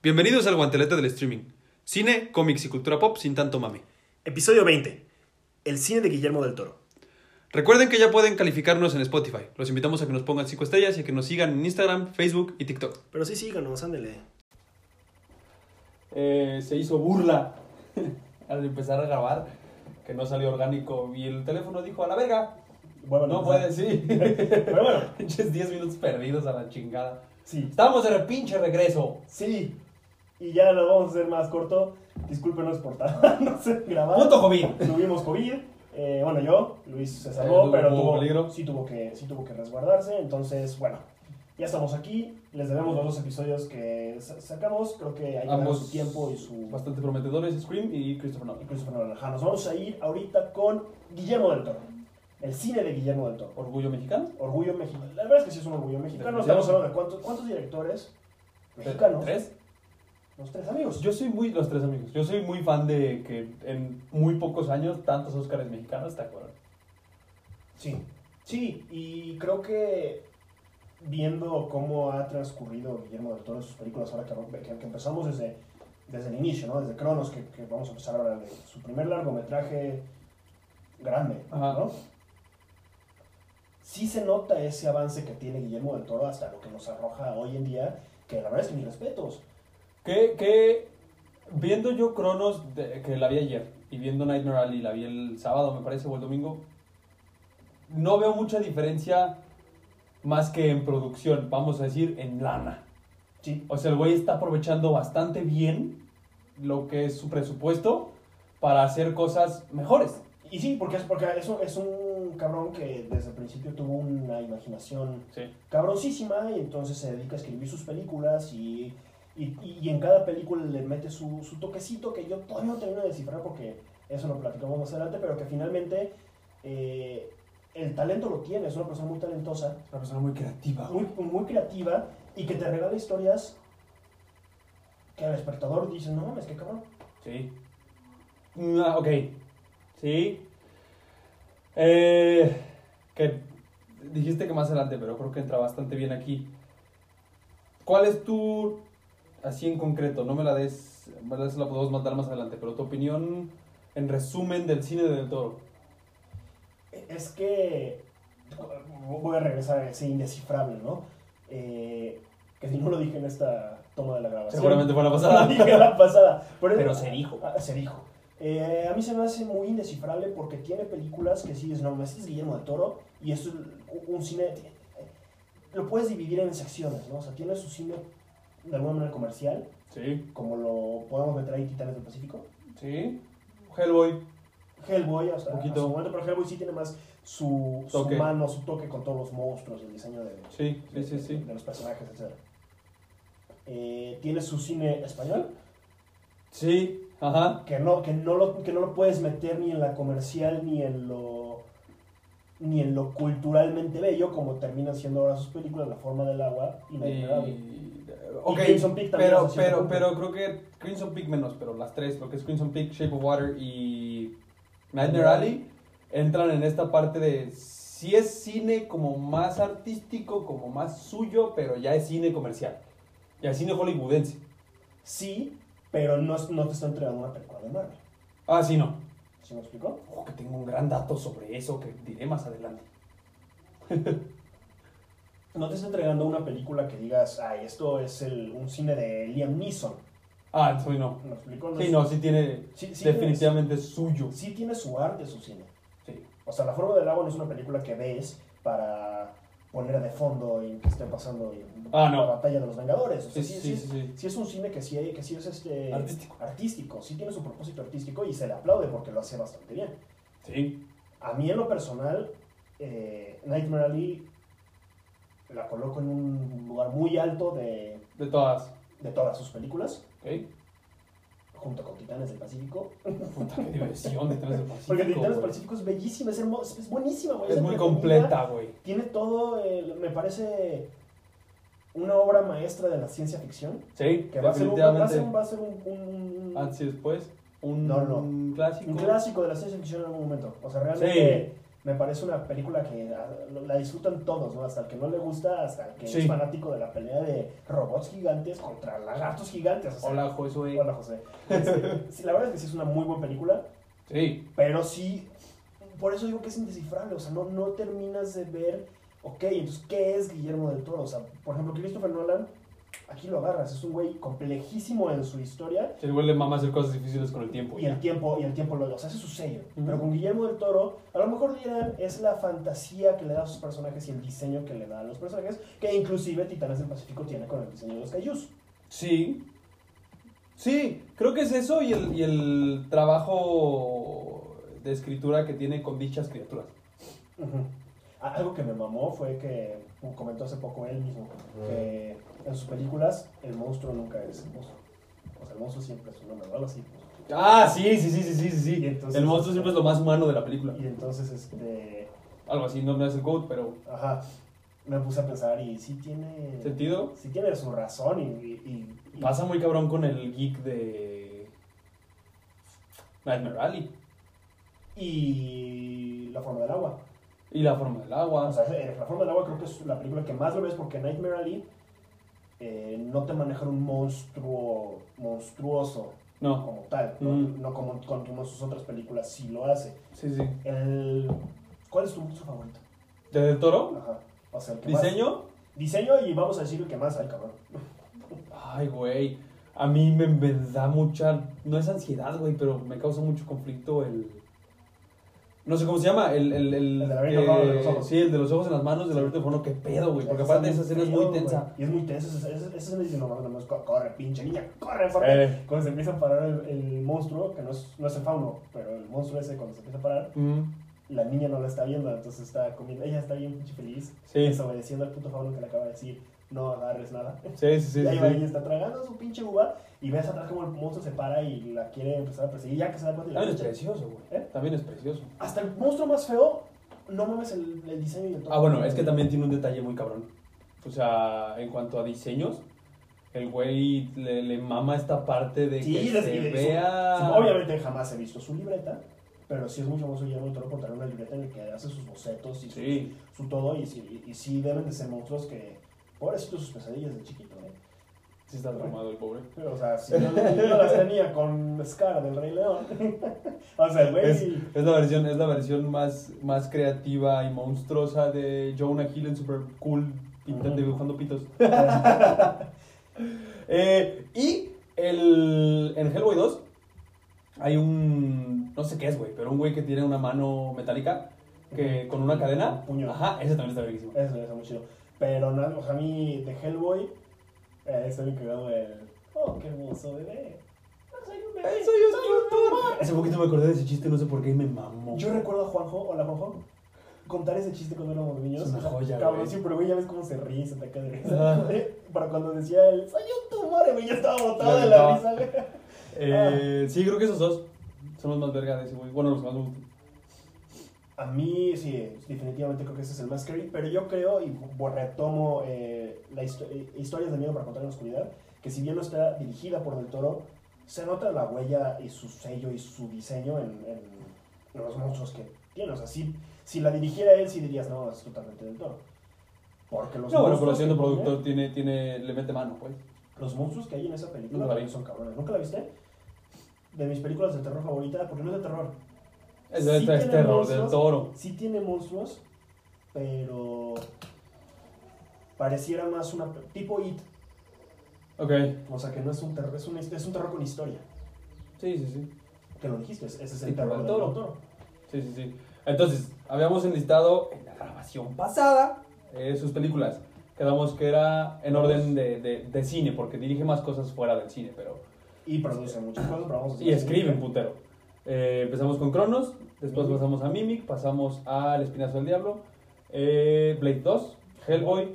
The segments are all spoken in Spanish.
Bienvenidos al guantelete del streaming. Cine, cómics y cultura pop sin tanto mame. Episodio 20. El cine de Guillermo del Toro. Recuerden que ya pueden calificarnos en Spotify. Los invitamos a que nos pongan 5 estrellas y a que nos sigan en Instagram, Facebook y TikTok. Pero sí, síganos, ándele. Se hizo burla al empezar a grabar, que no salió orgánico y el teléfono dijo a la verga. Bueno, No puede, sí. Pero bueno. Pinches 10 minutos perdidos a la chingada. Sí. Estamos en el pinche regreso. Sí. Y ya lo vamos a hacer más corto. Discúlpenos por no sé, grabar. Punto COVID. Tuvimos COVID. Yo, Luis se salvó, pero peligro. sí tuvo que resguardarse. Entonces, bueno, ya estamos aquí. Les debemos los 2 episodios que sacamos. Creo que hay que dar su tiempo y su... Bastante prometedores, Scream y Christopher Nolan. Nos vamos a ir ahorita con Guillermo del Toro. El cine de Guillermo del Toro. ¿Orgullo mexicano? Orgullo mexicano. La verdad es que sí es un orgullo mexicano. Estamos hablando de cuántos directores mexicanos. 3. Los 3 amigos. Los 3 amigos. Yo soy muy fan de que en muy pocos años tantos Óscares mexicanos, ¿te acuerdas? Sí, y creo que viendo cómo ha transcurrido Guillermo del Toro en sus películas, ahora que empezamos desde el inicio, ¿no? Desde Cronos, que vamos a empezar ahora de su primer largometraje grande, Ajá. ¿no? Sí se nota ese avance que tiene Guillermo del Toro hasta lo que nos arroja hoy en día, que la verdad es que mis respetos. Que viendo yo Cronos, que la vi ayer, y viendo Nightmare Alley, la vi el sábado, me parece, o el domingo, no veo mucha diferencia más que en producción, vamos a decir, en lana. Sí. O sea, el güey está aprovechando bastante bien lo que es su presupuesto para hacer cosas mejores. Y sí, porque es un cabrón que desde el principio tuvo una imaginación cabroncísima y entonces se dedica a escribir sus películas y en cada película le mete su toquecito que yo todavía no termino de descifrar porque eso lo platicamos más adelante, pero que finalmente el talento lo tiene, es una persona muy talentosa. Es una persona muy creativa. Muy creativa y que te regala historias que al espectador dice, no mames, qué cabrón. Sí. Ok. Sí. Que dijiste que más adelante, pero creo que entra bastante bien aquí. ¿Cuál es tu, así en concreto, no me la des, ¿verdad? Se la podemos mandar más adelante, pero tu opinión en resumen del cine de Del Toro? Es que voy a regresar a ese indescifrable, ¿no? Que si no lo dije en esta toma de la grabación. Seguramente fue la pasada. Lo dije la pasada. Pero se dijo. Se dijo. A mí se me hace muy indescifrable porque tiene películas que sí dices, no, este es Guillermo del Toro y esto es un cine... Lo puedes dividir en secciones, ¿no? O sea, tiene su cine de alguna manera comercial. Sí. Como lo podemos meter ahí Titanes del Pacífico. Sí. Hellboy, hasta poquito. su momento, pero Hellboy sí tiene más su mano, su toque con todos los monstruos, el diseño de los personajes, etc. Tiene su cine español. Sí, ajá. Que no lo puedes meter ni en la comercial ni en lo culturalmente bello, como terminan siendo ahora sus películas, La forma del agua y Nightmare Alley. Ok, Crimson Peak también. pero creo que Crimson Peak menos, pero las 3, lo que es Crimson Peak, Shape of Water y Nightmare Alley, entran en esta parte de sí es cine como más artístico, como más suyo, pero ya es cine comercial, ya es cine hollywoodense. Sí, pero no te está entregando una película de Marvel. Ah, sí, no. ¿Sí me explicó? Que tengo un gran dato sobre eso que diré más adelante. No te está entregando una película que digas, ay, esto es un cine de Liam Neeson. Ah, sí, no. ¿Me explicó? Sí tiene definitivamente suyo. Sí tiene su arte, su cine. Sí. O sea, La forma del agua no es una película que ves para poner de fondo y que esté pasando la batalla de los Vengadores. O sea, sí es un cine que sí es artístico. Sí tiene su propósito artístico y se le aplaude porque lo hace bastante bien. Sí. A mí en lo personal, Nightmare Alley la coloco en un lugar muy alto de todas sus películas. Okay. Junto con Titanes del Pacífico. Puta, qué diversión de Titanes del Pacífico. Porque Titanes del Pacífico es bellísima, es buenísima, güey. Es muy completa, güey. Tiene todo, me parece una obra maestra de la ciencia ficción. Sí, que va a ser un antes y después. Un clásico. Un clásico de la ciencia ficción en algún momento. O sea, realmente Me parece una película que la disfrutan todos, ¿no? Hasta el que no le gusta, hasta el que es fanático de la pelea de robots gigantes contra lagartos gigantes. O sea, hola, Josué. Hola, José. Sí, la verdad es que sí es una muy buena película. Sí. Pero sí, por eso digo que es indescifrable. O sea, no terminas de ver, ok, entonces, ¿qué es Guillermo del Toro? O sea, por ejemplo, Christopher Nolan, aquí lo agarras, es un güey complejísimo en su historia. El güey le mama hacer cosas difíciles con el tiempo. Y el tiempo o sea, ese es su sello. Pero con Guillermo del Toro, a lo mejor dirán, es la fantasía que le da a sus personajes y el diseño que le da a los personajes, que inclusive Titanes del Pacífico tiene con el diseño de los kaijus. Sí. Sí, creo que es eso y el trabajo de escritura que tiene con dichas criaturas. Algo que me mamó fue que comentó hace poco él mismo, que en sus películas el monstruo nunca es el monstruo. O sea, el monstruo siempre es un hombre o algo así. Ah, sí. Entonces, el monstruo siempre es lo más humano de la película. Y entonces, algo así, no es el GOAT, pero... Ajá. Me puse a pensar y sí tiene... ¿Sentido? Sí tiene su razón y pasa muy cabrón con el geek de... Nightmare Alley. Y La Forma del Agua. Y La Forma del Agua. O sea, La Forma del Agua creo que es la película que más lo ves porque Nightmare Alley no te maneja un monstruo monstruoso como tal, no como con sus otras películas sí lo hace. Sí. ¿Cuál es tu monstruo favorito? ¿De Del Toro? Ajá. O sea, el que ¿Diseño? Más, diseño y vamos a decir el que más hay, cabrón. Ay, güey. A mí me da mucha... No es ansiedad, güey, pero me causa mucho conflicto el... No sé cómo se llama, el de los ojos. Sí, el de los ojos en las manos, del laberinto de fauno, qué pedo, güey. Porque aparte esa escena es muy tensa. Güey. Y es muy tensa. Esa escena dice, no, corre, pinche niña, corre, porque cuando se empieza a parar el monstruo, que no es el fauno, pero el monstruo ese, cuando se empieza a parar, la niña no la está viendo, entonces está comiendo. Ella está bien pinche feliz, desobedeciendo al puto fauno que le acaba de decir, no agarres nada. Sí. Y ahí va, ella está tragando su pinche uva y ves atrás como el monstruo se para y la quiere empezar a perseguir, ya que se da cuenta. También es precioso, güey. También es precioso. Hasta el monstruo más feo, no mames el diseño y el tono. Bueno, es que también tiene un detalle muy cabrón. O sea, en cuanto a diseños, el güey le mama esta parte de que se vea... Obviamente jamás he visto su libreta, pero sí es muy famoso Guillermo del Toro por tener una libreta en la que hace sus bocetos y su todo, y sí deben de ser monstruos que... Pobrecitos sus pesadillas de chiquito, ¿eh? Sí está traumado el pobre. Pero, o sea, si no las tenía con Scar del Rey León. O sea, el güey... Es la versión más creativa y monstruosa de Jonah Hill en Super Cool, dibujando pitos. Y en Hellboy 2 hay un... No sé qué es, güey, pero un güey que tiene una mano metálica que con una cadena... Un puño. Ajá, ese también está verguísimo. Eso está muy chido. Pero no, o sea, a mí de Hellboy está bien cagado el... Oh, qué hermoso bebé. Soy un bebé. Soy un tumor. Hace poquito me acordé de ese chiste, no sé por qué, y me mamó. Yo recuerdo a Juanjo, hola Juanjo, contar ese chiste cuando éramos niños. Es una joya, cabrón, güey. siempre, güey, ya ves cómo se ríe, se ataca de risa. Para cuando decía él, soy un tumor, güey, ya estaba botado de la risa, güey. Sí, creo que esos dos son los más verga de ese güey. Bueno, los más me gustan. A mí, sí, definitivamente creo que ese es el más scary, pero yo creo, y retomo Historias de Miedo para Contar en la Oscuridad, que si bien no está dirigida por Del Toro, se nota la huella y su sello y su diseño en los monstruos que tiene. O sea, si la dirigiera él, sí dirías, no, es totalmente Del Toro. Porque los bueno, pero siendo productor le mete mano, pues. Los monstruos que hay en esa película son cabrones. ¿Nunca la viste? De mis películas de terror favorita, porque no es de terror. Es terror Del Toro. Sí tiene monstruos, pero pareciera más una tipo It. Ok. O sea que no es un terror, es un terror con historia. Sí. Que lo dijiste, ese es el Sí, terror del Toro. Sí. Entonces, habíamos enlistado en la grabación pasada sus películas. Quedamos que era en orden de cine, porque dirige más cosas fuera del cine, pero... Y produce muchas cosas, pero vamos a y escribe un putero. Empezamos con Cronos, después pasamos a Mimic, pasamos al Espinazo del Diablo, Blade 2, Hellboy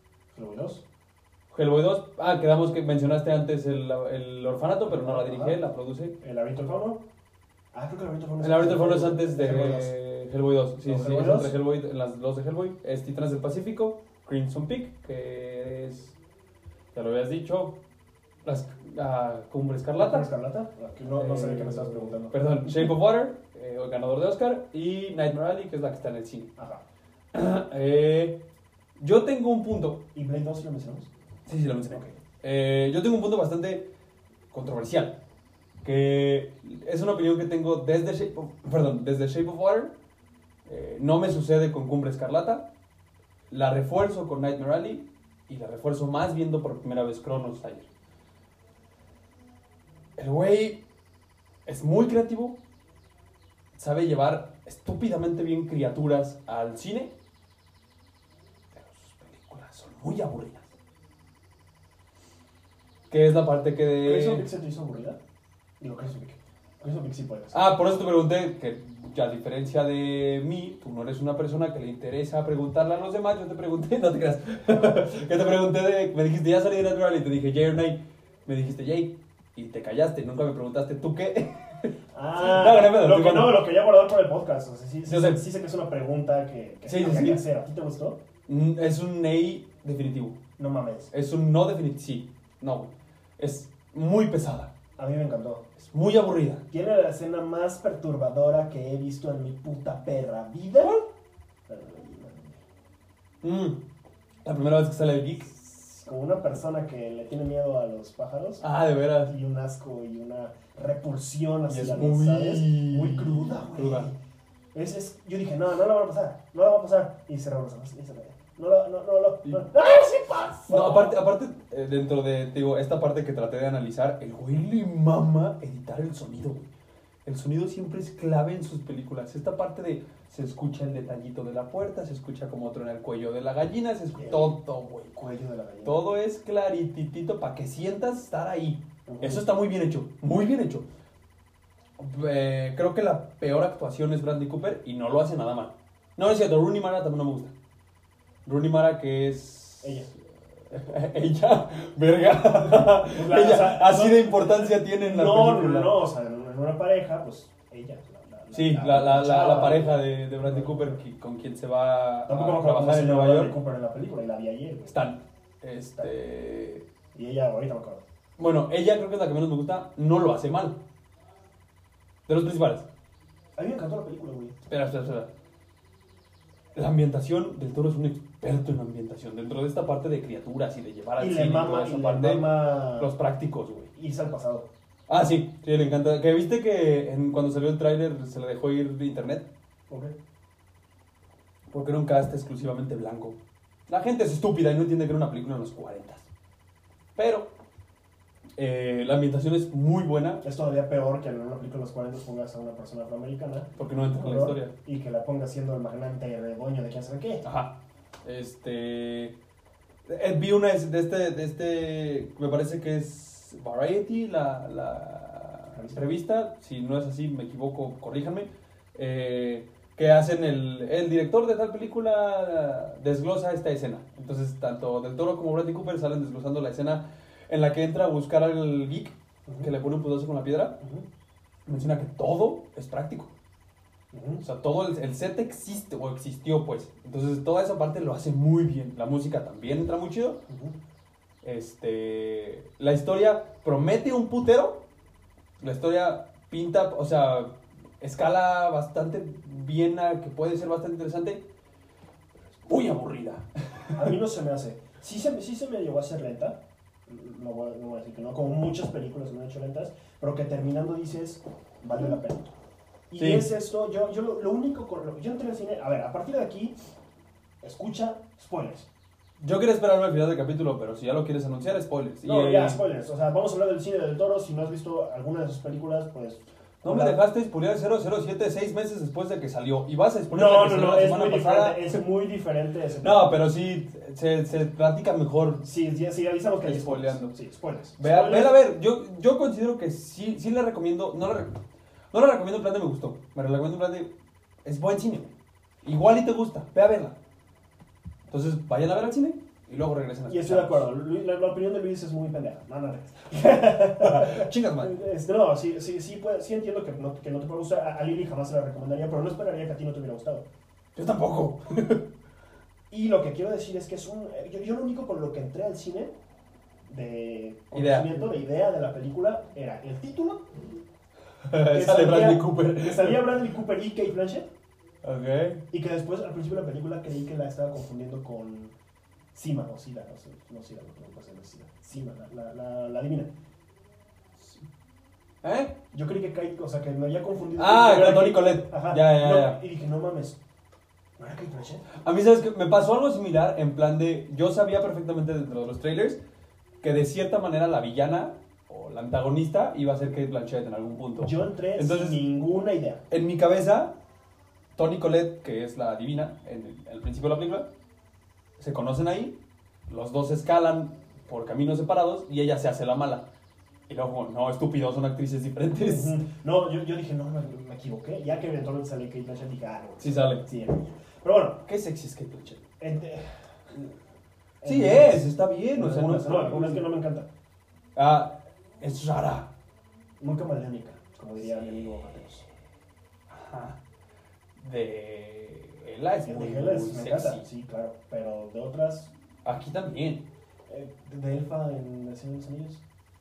2. Quedamos que mencionaste antes el Orfanato, pero no la dirige, la produce. ¿El Laberinto del Fauno? Creo que el Laberinto del Fauno El Laberinto del Fauno es antes de Hellboy 2. Sí, es Hellboy 2. entre Hellboy, las dos de Hellboy. Es Titanes del Pacífico, Crimson Peak, que es, ya lo habías dicho, Cumbre Escarlata. No sé de qué me estabas preguntando. Perdón, Shape of Water, el ganador de Oscar, y Nightmare Alley, que es la que está en el cine. Ajá. Yo tengo un punto. ¿Y Blade 2 lo mencionamos? Sí, lo mencioné. Okay. Yo tengo un punto bastante controversial, que es una opinión que tengo desde Shape of Water. No me sucede con Cumbre Escarlata. La refuerzo con Nightmare Alley y la refuerzo más viendo por primera vez Cronos ayer. El güey es muy creativo, sabe llevar estúpidamente bien criaturas al cine, pero sus películas son muy aburridas. ¿Qué es la parte que de... ¿Crimson Peak se te hizo aburrida? Digo, Crimson Peak sí puedes. Por eso te pregunté que a diferencia de mí, tú no eres una persona que le interesa preguntarle a los demás. Yo te pregunté, no te creas, que te pregunté me dijiste, ya salí de Natural y te dije, Jay or Nay. Me dijiste, Jay, y te callaste, nunca me preguntaste, ¿tú qué? Lo quería guardar por el podcast. O sea, sí sé que es una pregunta que sí. que hacer. ¿A ti te gustó? Es un Nay definitivo. No mames. Es un no definitivo, sí. No, es muy pesada. A mí me encantó. Es muy aburrida. Tiene la escena más perturbadora que he visto en mi puta perra vida. La primera vez que sale el geek. Como una persona que le tiene miedo a los pájaros. De veras. Y un asco y una repulsión hacia es los, ¿sabes? Muy cruda, güey. Yo dije, no la va a pasar. No la va a pasar. Y cerró los ojos. No. ¡Ah, sí pasa! No, aparte dentro de, digo, esta parte que traté de analizar, el güey le mama editar el sonido, güey. El sonido siempre es clave en sus películas. Esta parte de, se escucha el detallito de la puerta, se escucha como truena el cuello de la gallina, se escucha todo, güey. Cuello de la gallina. Todo es clarititito para que sientas estar ahí. Eso está muy bien hecho, muy bien hecho. Creo que la peor actuación es Bradley Cooper y no lo hace nada mal. No, es cierto, Rooney Mara también no me gusta. Rooney Mara, que es... Ella, verga. Así de importancia tiene en la película. No, o sea, en una pareja, pues ella. La pareja de Bradley Cooper con quien se va a trabajar en Nueva York. Bradley Cooper en la película y la vi ayer. Están. Y ella, ahorita me acuerdo. Bueno, ella creo que es la que menos me gusta. No lo hace mal. De los principales. A mí me encantó la película, güey. Espera. La ambientación, Del Toro es un experto en ambientación. Dentro de esta parte de criaturas y de llevar al cine, toda esa parte, los prácticos, güey. Irse al pasado. Sí, le encanta. ¿Que viste que cuando salió el tráiler se le dejó ir de internet? ¿Por qué? Porque era un cast exclusivamente blanco. La gente es estúpida y no entiende que era una película en los 40. Pero la ambientación es muy buena. Es todavía peor que en una película de los 40 pongas a una persona afroamericana. Porque no entra en la historia. Y que la pongas siendo el magnate de dueño de quién sabe qué. Ajá. Vi una de este, me parece que es Variety, la revista. Si no es así, me equivoco, corríjanme. Que hacen el director de tal película desglosa esta escena. Entonces, tanto Del Toro como Bradley Cooper salen desglosando la escena en la que entra a buscar al geek, que le pone un putazo con la piedra. Menciona que todo es práctico. O sea, todo el set existe, o existió, pues. Entonces, toda esa parte lo hace muy bien. La música también entra muy chido. La historia promete un putero. La historia pinta, o sea, escala bastante bien, que puede ser bastante interesante. Pero es muy aburrida. A mí no se me hace. Sí se me llegó a hacer lenta. No voy a decir que no, como muchas películas me han hecho lentas, pero que terminando dices, vale la pena. Y sí. Es esto, yo lo único, yo entré al cine, a ver, a partir de aquí, escucha spoilers. Yo quería esperarme al final del capítulo, pero si ya lo quieres anunciar, spoilers. No, ya, spoilers, o sea, vamos a hablar del cine del Toro, si no has visto alguna de sus películas, pues... No me dejaste spoilear 007 6 meses después de que salió. Y vas a spoilear No, es muy diferente ese No, pero sí, se platica mejor. Sí, avisamos que hay spoileando. Sí, spoilers. Ve a ver, yo considero que sí le recomiendo, no la recomiendo en plan de me gustó, me la recomiendo en plan de es buen cine. Igual y te gusta, ve a verla. Entonces, vayan a ver al cine y luego regresen a Y estoy de acuerdo, la opinión de Luis es muy pendeja. No. Chingas, man. No, sí entiendo que no te puede gustar. A Lili jamás se la recomendaría, pero no esperaría que a ti no te hubiera gustado. Yo tampoco. Y lo que quiero decir es que yo lo único con lo que entré al cine, conocimiento, de idea de la película, era el título. Sale Bradley Cooper. Que salía Bradley Cooper y Kate Blanchett. Ok. Y que después, al principio de la película, creí que la estaba confundiendo con Sima o Sida, no Sida, no puede ser Sida. Sima, la divina. ¿Eh? Yo creí que Kate, o sea, que me había confundido. Con Toni Collette. Ajá. Ya. Y dije, no mames, ¿no era Kate Blanchett? A mí, ¿sabes qué? Me pasó algo similar en plan de... Yo sabía perfectamente dentro de los trailers que de cierta manera la villana o la antagonista iba a ser Kate Blanchett en algún punto. Yo entré sin ninguna idea. En mi cabeza, Toni Collette, que es la divina en el principio de la película, se conocen ahí, los dos escalan por caminos separados y ella se hace la mala. Y luego, no, estúpido, son actrices diferentes. No, yo dije, no, me equivoqué. Ya que eventualmente sale Kate Blanchett, dije, no. Sí sale. Sí, era ella. Pero bueno. Qué sexy es Kate Blanchett. Sí está bien. O sea, no, es que no me encanta. Es rara. Muy camaleónica, como diría mi amigo Mateos. Ajá. De Ella es muy me sexy. encanta, sí, claro. Pero de otras... Aquí también. ¿De Elfa en El Señor de los Anillos?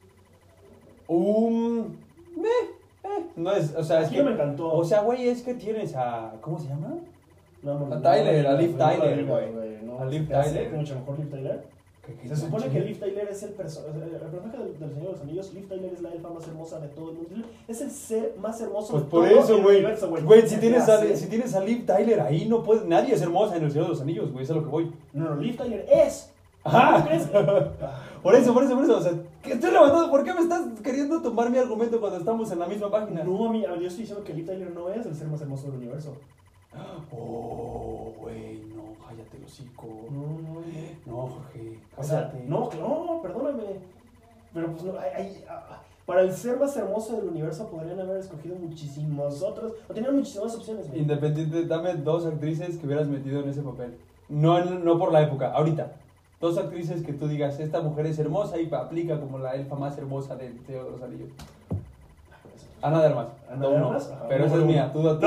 No es, o sea, es Aquí que me encantó. O sea, güey, es que tienes a... ¿Cómo se llama? A Tyler, a Liv Tyler, güey. A Liv Tyler. Mucho mejor Liv Tyler. Se supone que Liv Tyler es el personaje del Señor de los Anillos. Liv Tyler es la elfa más hermosa de todo el mundo. Es el ser más hermoso de todo el universo, güey. Güey, si tienes a Liv Tyler ahí, no puede... Nadie es hermosa en el Señor de los Anillos, güey. Eso es a lo que voy. No, Liv Tyler es... Ajá. Por eso. O sea, ¿qué estoy levantando? ¿Por qué me estás queriendo tomar mi argumento cuando estamos en la misma página? No, yo estoy diciendo que Liv Tyler no es el ser más hermoso del universo. Oh, güey, no, cállate el hocico. No, Jorge, cállate. O sea, no, perdóname. Pero pues no, para el ser más hermoso del universo podrían haber escogido muchísimos otros, o tenían muchísimas opciones. Güey. Independiente, dame 2 actrices que hubieras metido en ese papel. No por la época, ahorita. 2 actrices que tú digas, esta mujer es hermosa y aplica como la elfa más hermosa del Señor de los Anillos. Ana de Armas. Pero esa es mía. Tú no.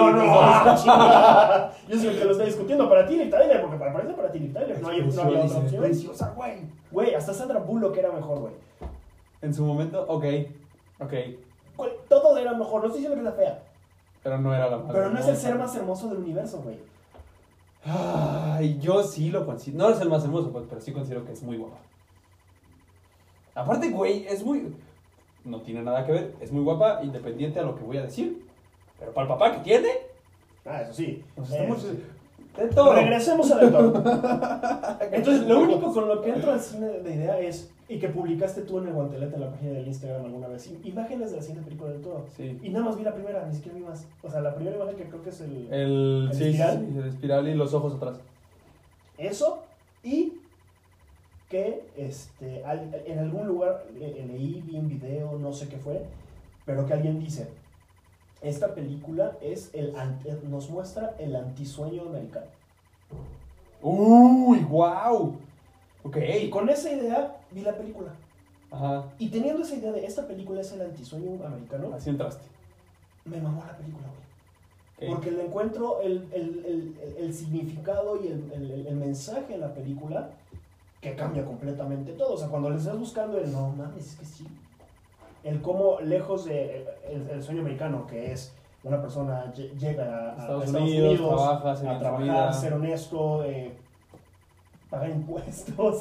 Yo soy el que lo está discutiendo. Para ti, Liv Tyler, porque parece para ti, Liv Tyler. No había otra opción. Preciosa, güey. Güey, hasta Sandra Bullock era mejor, güey. En su momento, ok. Todo era mejor. No estoy diciendo que era fea. Pero no era la más Pero no es el ser más hermoso del universo, güey. Ay, yo sí lo considero. No es el más hermoso, pues, pero sí considero que es muy guapa. Aparte, güey, es muy... No tiene nada que ver. Es muy guapa, independiente a lo que voy a decir. Pero para el papá que tiene... Eso sí. De todo. Regresemos a Del Toro. Entonces, lo único con lo que entro al cine de idea es... Y que publicaste tú en el guantelete en la página del Instagram alguna vez. Imágenes de la siguiente película del Toro. Sí. Y nada más vi la primera, ni siquiera vi más. O sea, la primera imagen que creo que es el espiral. Sí, el espiral y los ojos atrás. Eso, y que en algún lugar leí, vi un video, no sé qué fue, pero que alguien dice, esta película nos muestra el antisueño americano. ¡Uy, wow! Ok. Y con esa idea vi la película. Ajá. Y teniendo esa idea de esta película es el antisueño americano, así entraste. Me mamó la película, güey. Okay. Porque le encuentro el significado y el mensaje en la película que cambia completamente todo. O sea, cuando le estás buscando no mames, es que sí. El cómo lejos de el sueño americano, que es una persona llega a Estados Unidos a trabajar, ser honesto, pagar impuestos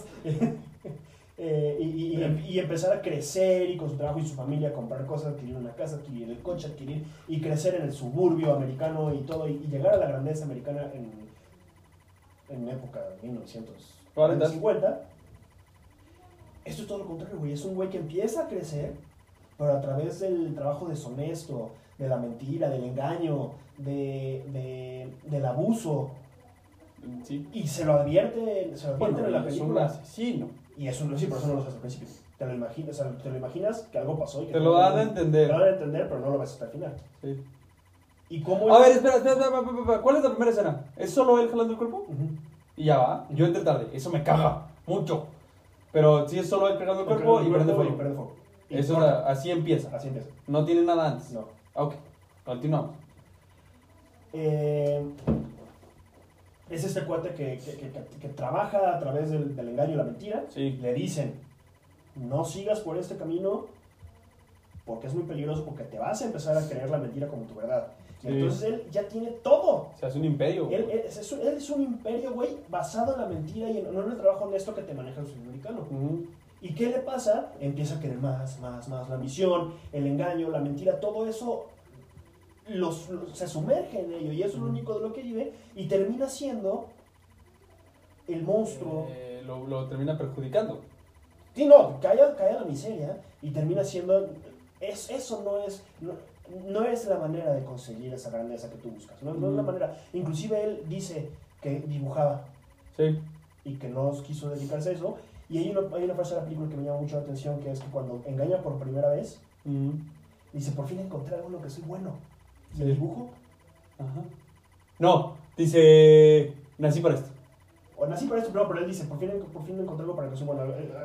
y empezar a crecer y con su trabajo y su familia comprar cosas, adquirir una casa, adquirir el coche, y crecer en el suburbio americano y todo, y llegar a la grandeza americana en época de 1950. Esto es todo lo contrario, güey. Es un güey que empieza a crecer, pero a través del trabajo deshonesto, de la mentira, del engaño, del abuso. Sí. Y se lo advierte en la película. Es un asesino. Y eso no, sí, por eso no lo sabes al principio. Te lo imaginas que algo pasó y que te lo dan a entender. Te lo dan a entender, pero no lo ves hasta el final. Sí. ¿Y cómo a ver, espera. ¿Cuál es la primera escena? ¿Es solo él jalando el cuerpo? Y ya va. Yo entré tarde. Eso me caga mucho. Pero sí es solo él pegando el cuerpo y prende fuego. Eso así empieza. Así empieza. No tiene nada antes. No. Ok, continuamos. Es este cuate que trabaja a través del engaño y la mentira. Sí. Le dicen, no sigas por este camino porque es muy peligroso, porque te vas a empezar a creer la mentira como tu verdad. Sí. Entonces él ya tiene todo. O sea, es un imperio. Él es un imperio, güey, basado en la mentira y no en el trabajo honesto que te maneja el sueño americano. ¿Y qué le pasa? Empieza a querer más, la ambición, el engaño, la mentira, todo eso se sumerge en ello y eso es lo único de lo que vive y termina siendo el monstruo. Lo termina perjudicando. Sí, no, cae a la miseria y termina siendo... Eso no es la manera de conseguir esa grandeza que tú buscas. No es la manera. Inclusive él dice que dibujaba. Sí. Y que no quiso dedicarse a eso. Y hay una frase de la película que me llama mucho la atención, que es que cuando engaña por primera vez, dice, por fin encontré algo en lo que soy bueno. ¿Y el dibujo? Ajá. No, dice, nací para esto. O nací para esto, pero él dice, por fin encontré algo para lo que soy bueno.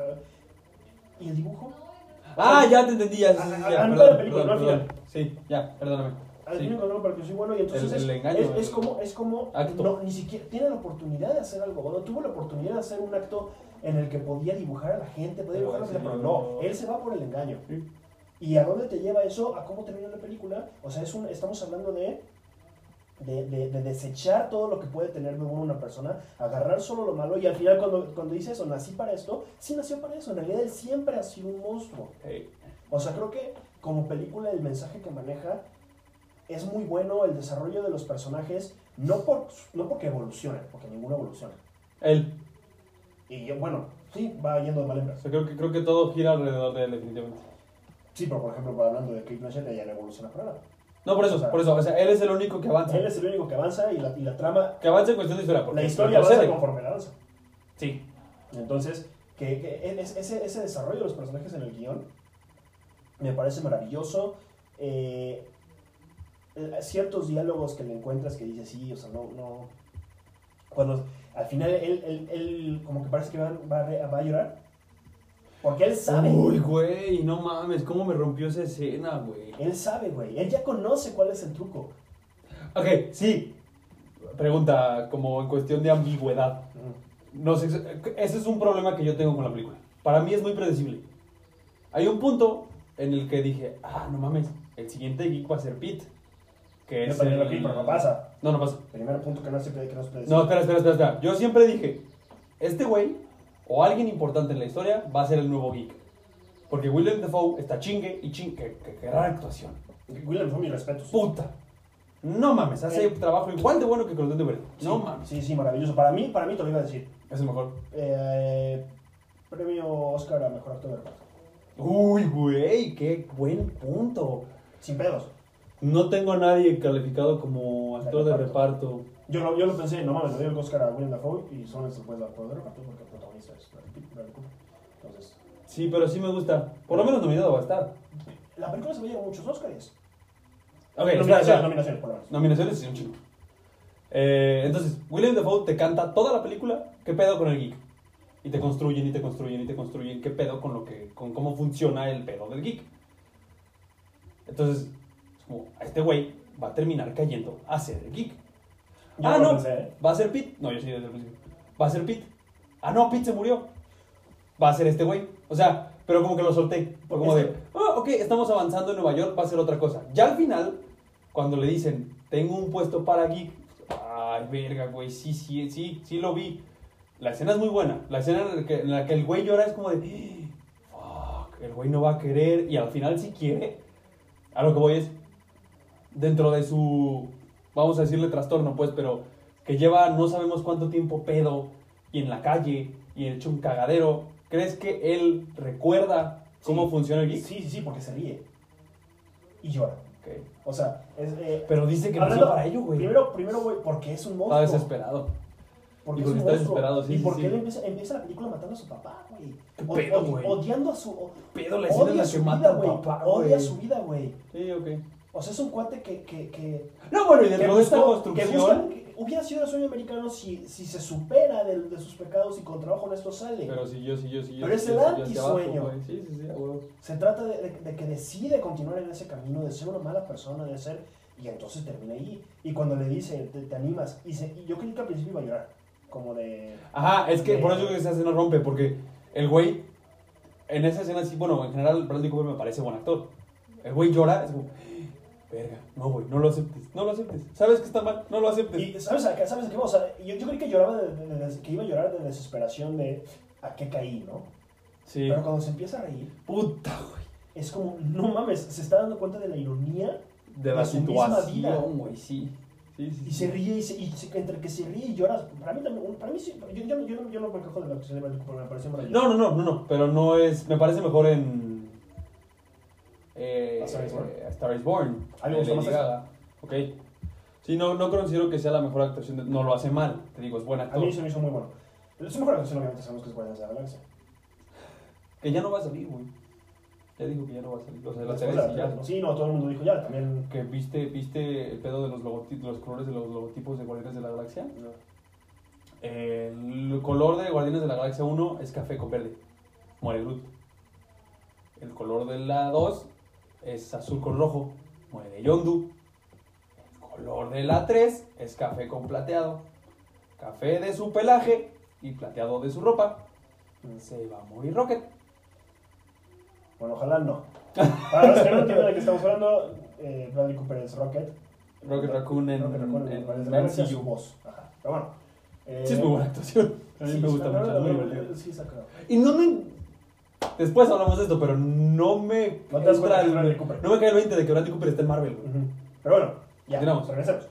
¿Y el dibujo? Ah, ya te entendí, ya. Perdón. Sí, ya, perdóname. Al fin encontré algo para lo que soy bueno y entonces el engaño, es como no, ni siquiera tiene la oportunidad de hacer algo. No tuvo la oportunidad de hacer un acto en el que podía dibujar a la gente, pero no, él se va por el engaño. Sí. ¿Y a dónde te lleva eso? ¿A cómo termina la película? O sea, estamos hablando de desechar todo lo que puede tener de una persona, agarrar solo lo malo y al final cuando dice eso, nací para esto, sí nació para eso, en realidad él siempre ha sido un monstruo. Hey. O sea, creo que como película el mensaje que maneja es muy bueno, el desarrollo de los personajes, no porque evolucionen, porque ninguno evoluciona. Él. Y bueno, sí, va yendo de mal en peor. O sea, creo que todo gira alrededor de él, definitivamente. Sí, pero por ejemplo, hablando de Kate Blanchett, ella no evoluciona para nada. No, por eso, o sea, él es el único que avanza. Él es el único que avanza y la trama... Que avanza en cuestión de historia. La historia avanza conforme la avanza. Sí. Entonces, que ese desarrollo de los personajes en el guión me parece maravilloso. Ciertos diálogos que le encuentras que dices, sí, o sea, no... Cuando al final él como que parece que va a llorar. Porque él sabe. Uy, güey, no mames, cómo me rompió esa escena, güey. Él sabe, güey. Él ya conoce cuál es el truco. Ok, sí. Pregunta como en cuestión de ambigüedad. No sé, ese es un problema que yo tengo con la película. Para mí es muy predecible. Hay un punto en el que dije, no mames, el siguiente geek va a ser Pete. Que es pero no pasa. No pasa. Primer punto que no es predecible. No, espera. Yo siempre dije, este güey o alguien importante en la historia va a ser el nuevo geek. Porque Willem Dafoe está chingue y chingue. Que gran actuación. Willem Dafoe, mi respeto. Puta. No mames, hace trabajo igual de bueno que Colton de Verde. No mames. Sí, maravilloso. Para mí te lo iba a decir. Es el mejor. Premio Oscar a mejor actor de reparto. Uy, güey, qué buen punto. Sin pedos. No tengo a nadie calificado como actor de reparto. Yo lo pensé, no mames, le doy el Oscar a Willem Dafoe y son después el actor de reparto porque el protagonista es Bradley Cooper. Entonces... Sí, pero sí me gusta. Por lo menos nominado va a estar. La película se va a llevar muchos Oscars. Ok, nominaciones, por lo menos. Nominaciones sí, un chingo. Entonces, Willem Dafoe te canta toda la película, ¿qué pedo con el geek? Y te construyen, ¿qué pedo con cómo funciona el pedo del geek? Entonces, es como, a este güey va a terminar cayendo a ser el geek. No, pensé, ¿va a ser Pete? No, yo sí desde el principio. ¿Va a ser Pete? No, Pete se murió. Va a ser este güey. O sea, pero como que lo solté. Fue como de, ok, estamos avanzando en Nueva York, va a ser otra cosa. Ya al final, cuando le dicen, tengo un puesto para geek, ay, verga, güey, sí lo vi. La escena es muy buena. La escena en la que el güey llora es como de, fuck, el güey no va a querer. Y al final sí quiere. A lo que voy es, dentro de su, vamos a decirle trastorno, pues, pero que lleva no sabemos cuánto tiempo pedo y en la calle y hecho un cagadero. ¿Crees que él recuerda cómo funciona el geek? Sí, porque se ríe. Y llora. Okay. O sea, pero dice que nació para ello, güey. Primero, güey, porque es un monstruo. Está desesperado. Porque está desesperado, sí. Y porque él empieza la película matando a su papá, güey. ¿Qué pedo, güey? Odiando a su... Pedo la escena en la que mata a papá, güey. Odia su vida, güey. Sí, ok. O sea, es un cuate que no, bueno, y dentro de esta construcción... hubiera sido el sueño americano si se supera de sus pecados y con trabajo honesto sale. Pero sí, yo. Pero es el antisueño. Sí, bueno. Se trata de que decide continuar en ese camino, de ser una mala persona, de ser... Y entonces termina ahí. Y cuando le dice, te animas. Y yo creí que al principio iba a llorar. Como de... Ajá, es que por eso esa escena rompe, porque el güey en esa escena sí, bueno, en general Bradley Cooper me parece buen actor. El güey llora, es como, verga, no, güey, no lo aceptes, no lo aceptes. ¿Sabes que está mal? No lo aceptes. Y ¿sabes a qué? O sea, yo creí que lloraba que iba a llorar de desesperación de a qué caí, ¿no? Sí. Pero cuando se empieza a reír, puta, güey. Es como, no mames, se está dando cuenta de la ironía de la su misma vida. situación, güey, sí. Y se ríe, entre que se ríe y llora. Para mí también, para mí sí, yo no me quejo de la actuación de Bradley Cooper, me pareció maravilloso. No, pero no es, me parece mejor en A Star is Born. A Star is Born. A mí me gusta más esa. Ok. Sí, no considero que sea la mejor actuación, no lo hace mal, te digo, es buen actor. A mí se me hizo muy bueno. Su mejor actuación obviamente sabemos que es Guardianes de la Galaxia. Que ya no va a salir, güey. Ya dijo que ya no va a salir. O sea, la Después serie de la sí ya. Sí, no, todo el mundo dijo ya, también. Que viste el pedo de los logotipos, los colores de los logotipos de Guardianes de la Galaxia. No. El color de Guardianes de la Galaxia 1 es café con verde. Muere Groot. El color de la 2 es azul con rojo. Muere Yondu. El color de la 3 es café con plateado. Café de su pelaje y plateado de su ropa. Se va a morir Rocket. Bueno, ojalá no. Para los que no entienden de qué estamos hablando, Bradley Cooper es Rocket. Rocket Raccoon en su MCU. voz. Ajá. Pero bueno. Sí, es muy buena actuación. A mí Sí, me gusta mucho, es muy divertido. Sí, sacado. Y no me... Después hablamos de esto, pero no me... No te das cuenta que es Bradley Cooper. No me cae el 20 de que Bradley Cooper está en Marvel, güey. Pero bueno, ya, Continuamos. regresemos.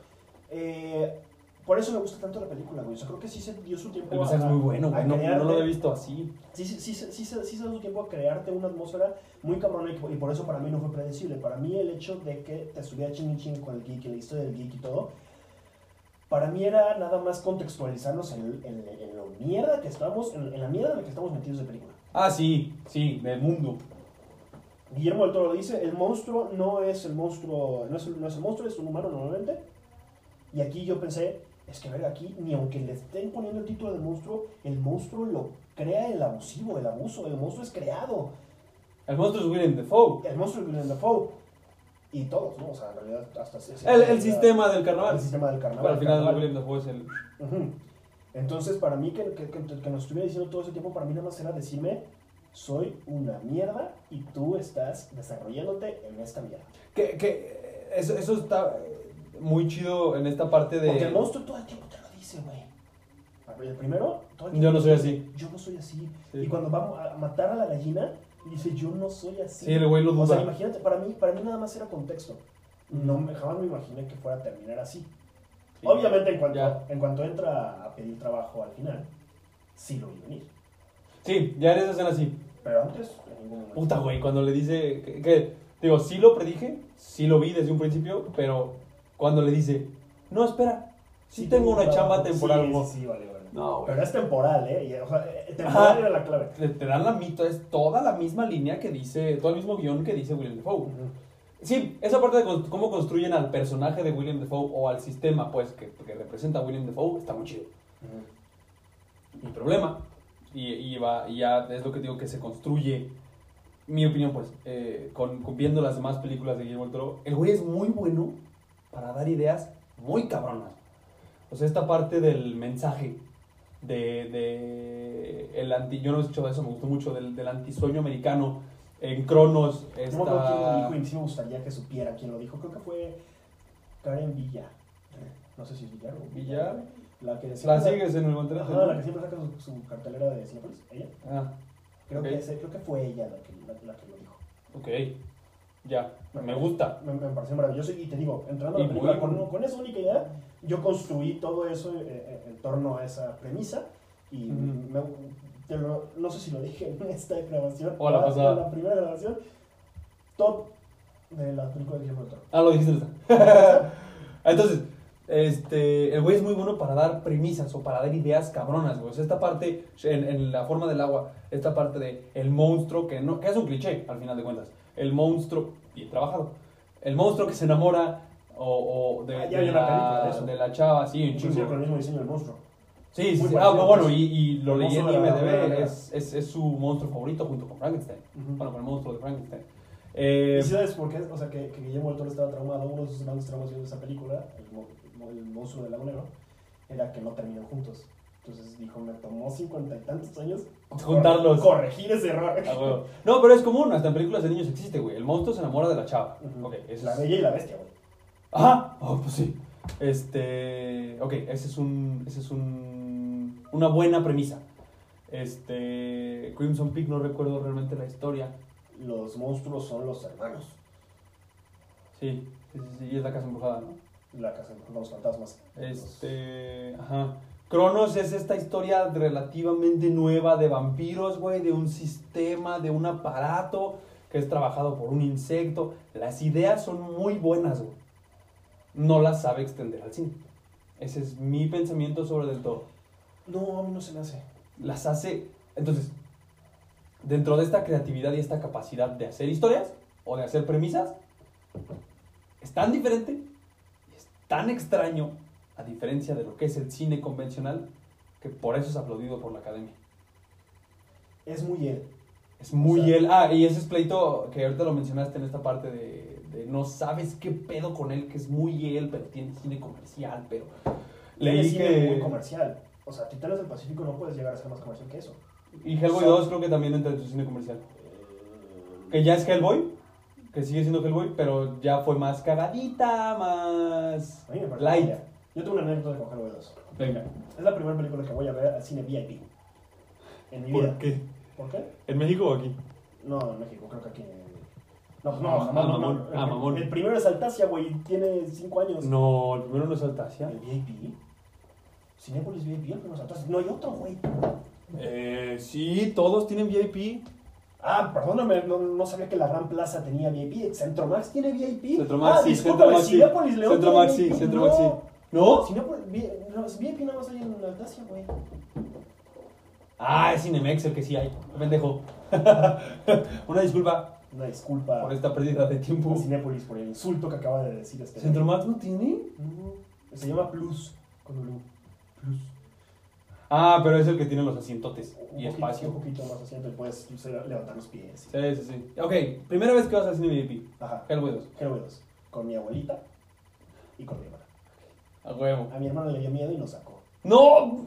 Por eso me gusta tanto la película, güey. O sea, creo que sí se dio su tiempo El mensaje es muy bueno, güey. No lo había visto así. Sí se dio su tiempo a crearte una atmósfera muy cabrona y por eso para mí no fue predecible. Para mí el hecho de que te estuviera ching con el geek, la historia del geek y todo, para mí era nada más contextualizarnos en lo mierda que estamos, en la mierda en la que estamos metidos de película. Ah, sí, del mundo. Guillermo del Toro lo dice, el monstruo no es el monstruo, no es el monstruo, es un humano normalmente. Y aquí yo pensé, es que ver, aquí ni aunque le estén poniendo el título de monstruo, el monstruo lo crea el abusivo, el abuso, el monstruo es creado. El monstruo es Willem Dafoe. El monstruo es Willem Dafoe. Y todos, ¿no? O sea, en realidad hasta... El sistema del carnaval. El sistema del carnaval. Pero al final Willem Dafoe es el... Entonces, para mí, que nos estuviera diciendo todo ese tiempo, para mí nada más era decirme, soy una mierda y tú estás desarrollándote en esta mierda. Que eso está muy chido en esta parte de... Porque el monstruo todo el tiempo te lo dice, güey. El primero, todo el tiempo yo no soy así. Yo no soy así. Sí. Y cuando va a matar a la gallina, dice, yo no soy así. Sí, el güey lo duda. O sea, imagínate, para mí nada más era contexto. Jamás me imaginé que fuera a terminar así. Sí. Obviamente, en cuanto entra a pedir trabajo al final, sí lo vi venir. Sí, ya en esa escena sí. Pero antes, en ningún momento. Puta, güey, cuando le dice... digo, sí lo predije, sí lo vi desde un principio, pero cuando le dice, no, espera, sí tengo una chamba temporal. Sí, vale. No, güey. Pero es temporal, ¿eh? O sea, temporal era la clave. Te dan la mitad, es toda la misma línea que dice, todo el mismo guión que dice Willem Dafoe. Sí, esa parte de cómo construyen al personaje de Willem Dafoe o al sistema, pues, que representa a Willem Dafoe, está muy chido. Mi problema, y ya es lo que digo que se construye, mi opinión, pues, viendo las demás películas de Guillermo del Toro, el güey es muy bueno para dar ideas muy cabronas. O sea, esta parte del mensaje yo no he escuchado eso, me gustó mucho del antisueño americano en Cronos. No me acuerdo quién lo dijo y sí me gustaría que supiera quién lo dijo. Creo que fue Karen Villa. No sé si es Villar o Villar. La que sigues en el Monterrey. La que siempre saca su cartelera de Cinepolis. ¿Ella? Creo que fue ella la que lo dijo. Ok. Ya, me gusta. Me pareció maravilloso y te digo, entrando a la película con esa única idea, yo construí todo eso en torno a esa premisa y no sé si lo dije en esta grabación o la pasada. La primera grabación, top de la película de Guillermo del Toro. Lo dijiste. Entonces, el güey es muy bueno para dar premisas o para dar ideas cabronas, güey. O sea, esta parte, en la forma del agua, esta parte de el monstruo, que es un cliché, al final de cuentas. El monstruo, bien trabajado, el monstruo que se enamora de la chava, sí, un chingo. Con el mismo diseño del monstruo. Sí. Bueno, y lo leí en IMDb, es su monstruo favorito junto con Frankenstein. Bueno, con el monstruo de Frankenstein. ¿Y sabes por qué? O sea, que Guillermo del Toro estaba traumado. Uno de sus grandes traumas de esa película, el monstruo del lago negro, era que no terminan juntos. Entonces dijo, me tomó 50 y tantos años juntarlos. Corregir ese error. No, pero es común, hasta en películas de niños existe, güey. El monstruo se enamora de la chava. Okay, la bella y la bestia, güey. Ajá. Pues sí. Ok, una buena premisa. Crimson Peak, no recuerdo realmente la historia. Los monstruos son los hermanos. Sí, y es la casa embrujada, ¿no? La casa de los fantasmas. Ajá. Cronos es esta historia relativamente nueva de vampiros, güey, de un sistema, de un aparato que es trabajado por un insecto. Las ideas son muy buenas, güey. No las sabe extender al cine. Ese es mi pensamiento sobre Del Toro. No, a mí no se me hace. Las hace... Entonces, dentro de esta creatividad y esta capacidad de hacer historias o de hacer premisas, es tan diferente y es tan extraño, a diferencia de lo que es el cine convencional, que por eso es aplaudido por la academia. Es muy él. Es muy él. Y ese es pleito que ahorita lo mencionaste en esta parte de no sabes qué pedo con él, que es muy él, pero tiene cine comercial, pero... Leí que... muy comercial. O sea, Titanes del Pacífico no puedes llegar a ser más comercial que eso. Y Hellboy 2 creo que también entra en tu cine comercial. Que ya es Hellboy, que sigue siendo Hellboy, pero ya fue más cagadita, más light. Yo tengo una anécdota con Hellboy 2. Venga. Es la primera película que voy a ver al cine VIP. En mi vida. ¿Por qué? ¿Por qué? ¿En México o aquí? No, en México, creo que aquí. No, jamás. Mamón. Mamón. El primero es Altacia, güey, tiene 5 años. No, el primero no es Altacia. ¿El VIP? Cinépolis VIP, el primero es Altacia. No hay otro, güey. Sí, todos tienen VIP. Perdóname, no sabía que la Gran Plaza tenía VIP. ¿Centromax tiene VIP? Centromax, sí, discúlpame, Cinépolis León Centromax, tiene sí, VIP. Centromax, sí. ¿No? Cinépolis, VIP nada más hay en Altacia, güey. Es Cinemex el que sí hay, pendejo. Una disculpa. Una disculpa por esta pérdida de tiempo. Cinépolis por el insulto que acaba de decir este. ¿Centromax no tiene? Se llama Plus, con Ulu. Plus. Pero es el que tiene los asientotes y espacio. Un poquito más asiento y puedes levantar los pies. Sí. Ok, primera vez que vas al cine VIP. Ajá. Hellboy 2. Hellboy 2. Con mi abuelita y con mi hermana. A huevo. A mi hermano le dio miedo y nos sacó. ¡No!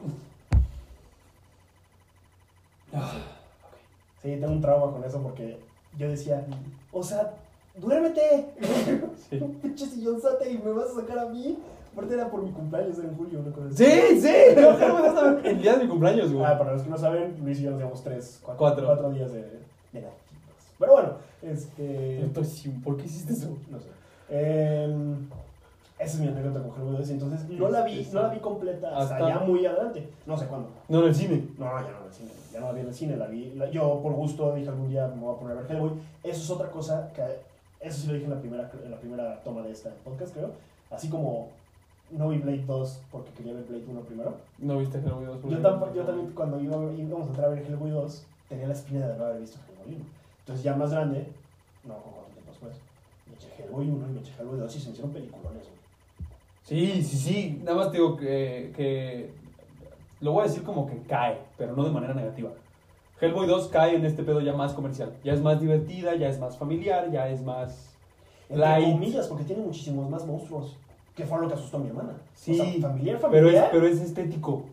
Sí, tengo un trauma con eso porque yo decía, o sea, duérmete. Sí. Un pinche sillonzote y me vas a sacar a mí. Aparte era por mi cumpleaños en julio, una cosa así. Sí. El día de mi cumpleaños, güey. Para los que no saben, Luis y yo nos llevamos 4 días de nativos. Pero bueno, ¿Por qué hiciste eso? No sé. Esa es mi anécdota con Hellboy 2. Entonces no la vi completa hasta ya muy adelante. No sé cuándo. No en el cine. No, ya no en el cine. Ya no la vi en el cine. Yo por gusto dije algún día me voy a poner a ver Hellboy. Eso es otra cosa que... Eso sí lo dije en la primera toma de este podcast, creo. Así como no vi Blade 2 porque quería ver Blade 1 primero. ¿No viste Hellboy 2? Yo también cuando íbamos a entrar a ver Hellboy 2 tenía la espina de no haber visto Hellboy 1. Entonces ya más grande, no con cuánto tiempo después, me eché Hellboy 1 y me eché Hellboy 2 y se me hicieron peliculones, güey. Sí. Nada más te digo que lo voy a decir como que cae, pero no de manera negativa. Hellboy 2 cae en este pedo ya más comercial. Ya es más divertida, ya es más familiar, ya es más light. Entre comillas, porque tiene muchísimos más monstruos. Que fue lo que asustó a mi hermana. Sí, o sea, familiar. Pero es estético.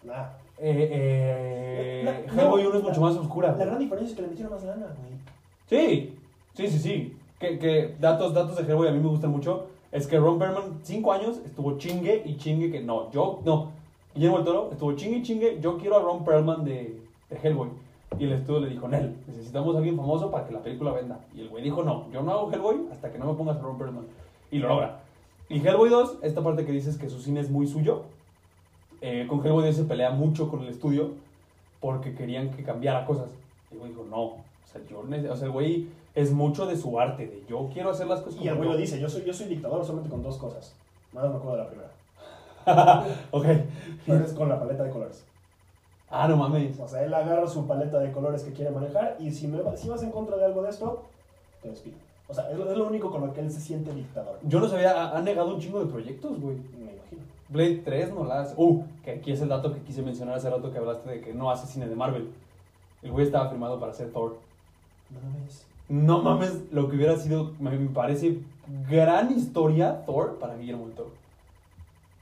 Hellboy 1 es mucho más oscura. La gran diferencia es que le metieron más lana, güey. Sí. Que datos de Hellboy a mí me gustan mucho. Es que Ron Perlman, 5 años, estuvo chingue que no. Guillermo del Toro estuvo chingue. Yo quiero a Ron Perlman de Hellboy. Y el estudio le dijo, Nel, necesitamos a alguien famoso para que la película venda. Y el güey dijo, no, yo no hago Hellboy hasta que no me pongas a Ron Perlman. Y lo logra. Y Hellboy 2, esta parte que dices que su cine es muy suyo. Con Hellboy 2 se pelea mucho con el estudio porque querían que cambiara cosas. Y el güey dijo, no. O sea, el güey es mucho de su arte, de yo quiero hacer las cosas. Y el güey lo dice, yo soy dictador solamente con 2 cosas. Nada me acuerdo de la primera. Ok. Pero es con la paleta de colores. No mames. O sea, él agarra su paleta de colores que quiere manejar y si vas en contra de algo de esto, te despido. O sea, es lo único con lo que él se siente dictador. Yo no sabía, ha negado un chingo de proyectos, güey. Me imagino. Blade 3 no la hace. Que aquí es el dato que quise mencionar hace rato que hablaste de que no hace cine de Marvel. El güey estaba firmado para hacer Thor. No mames, lo que hubiera sido, me parece, gran historia Thor para Guillermo del Toro.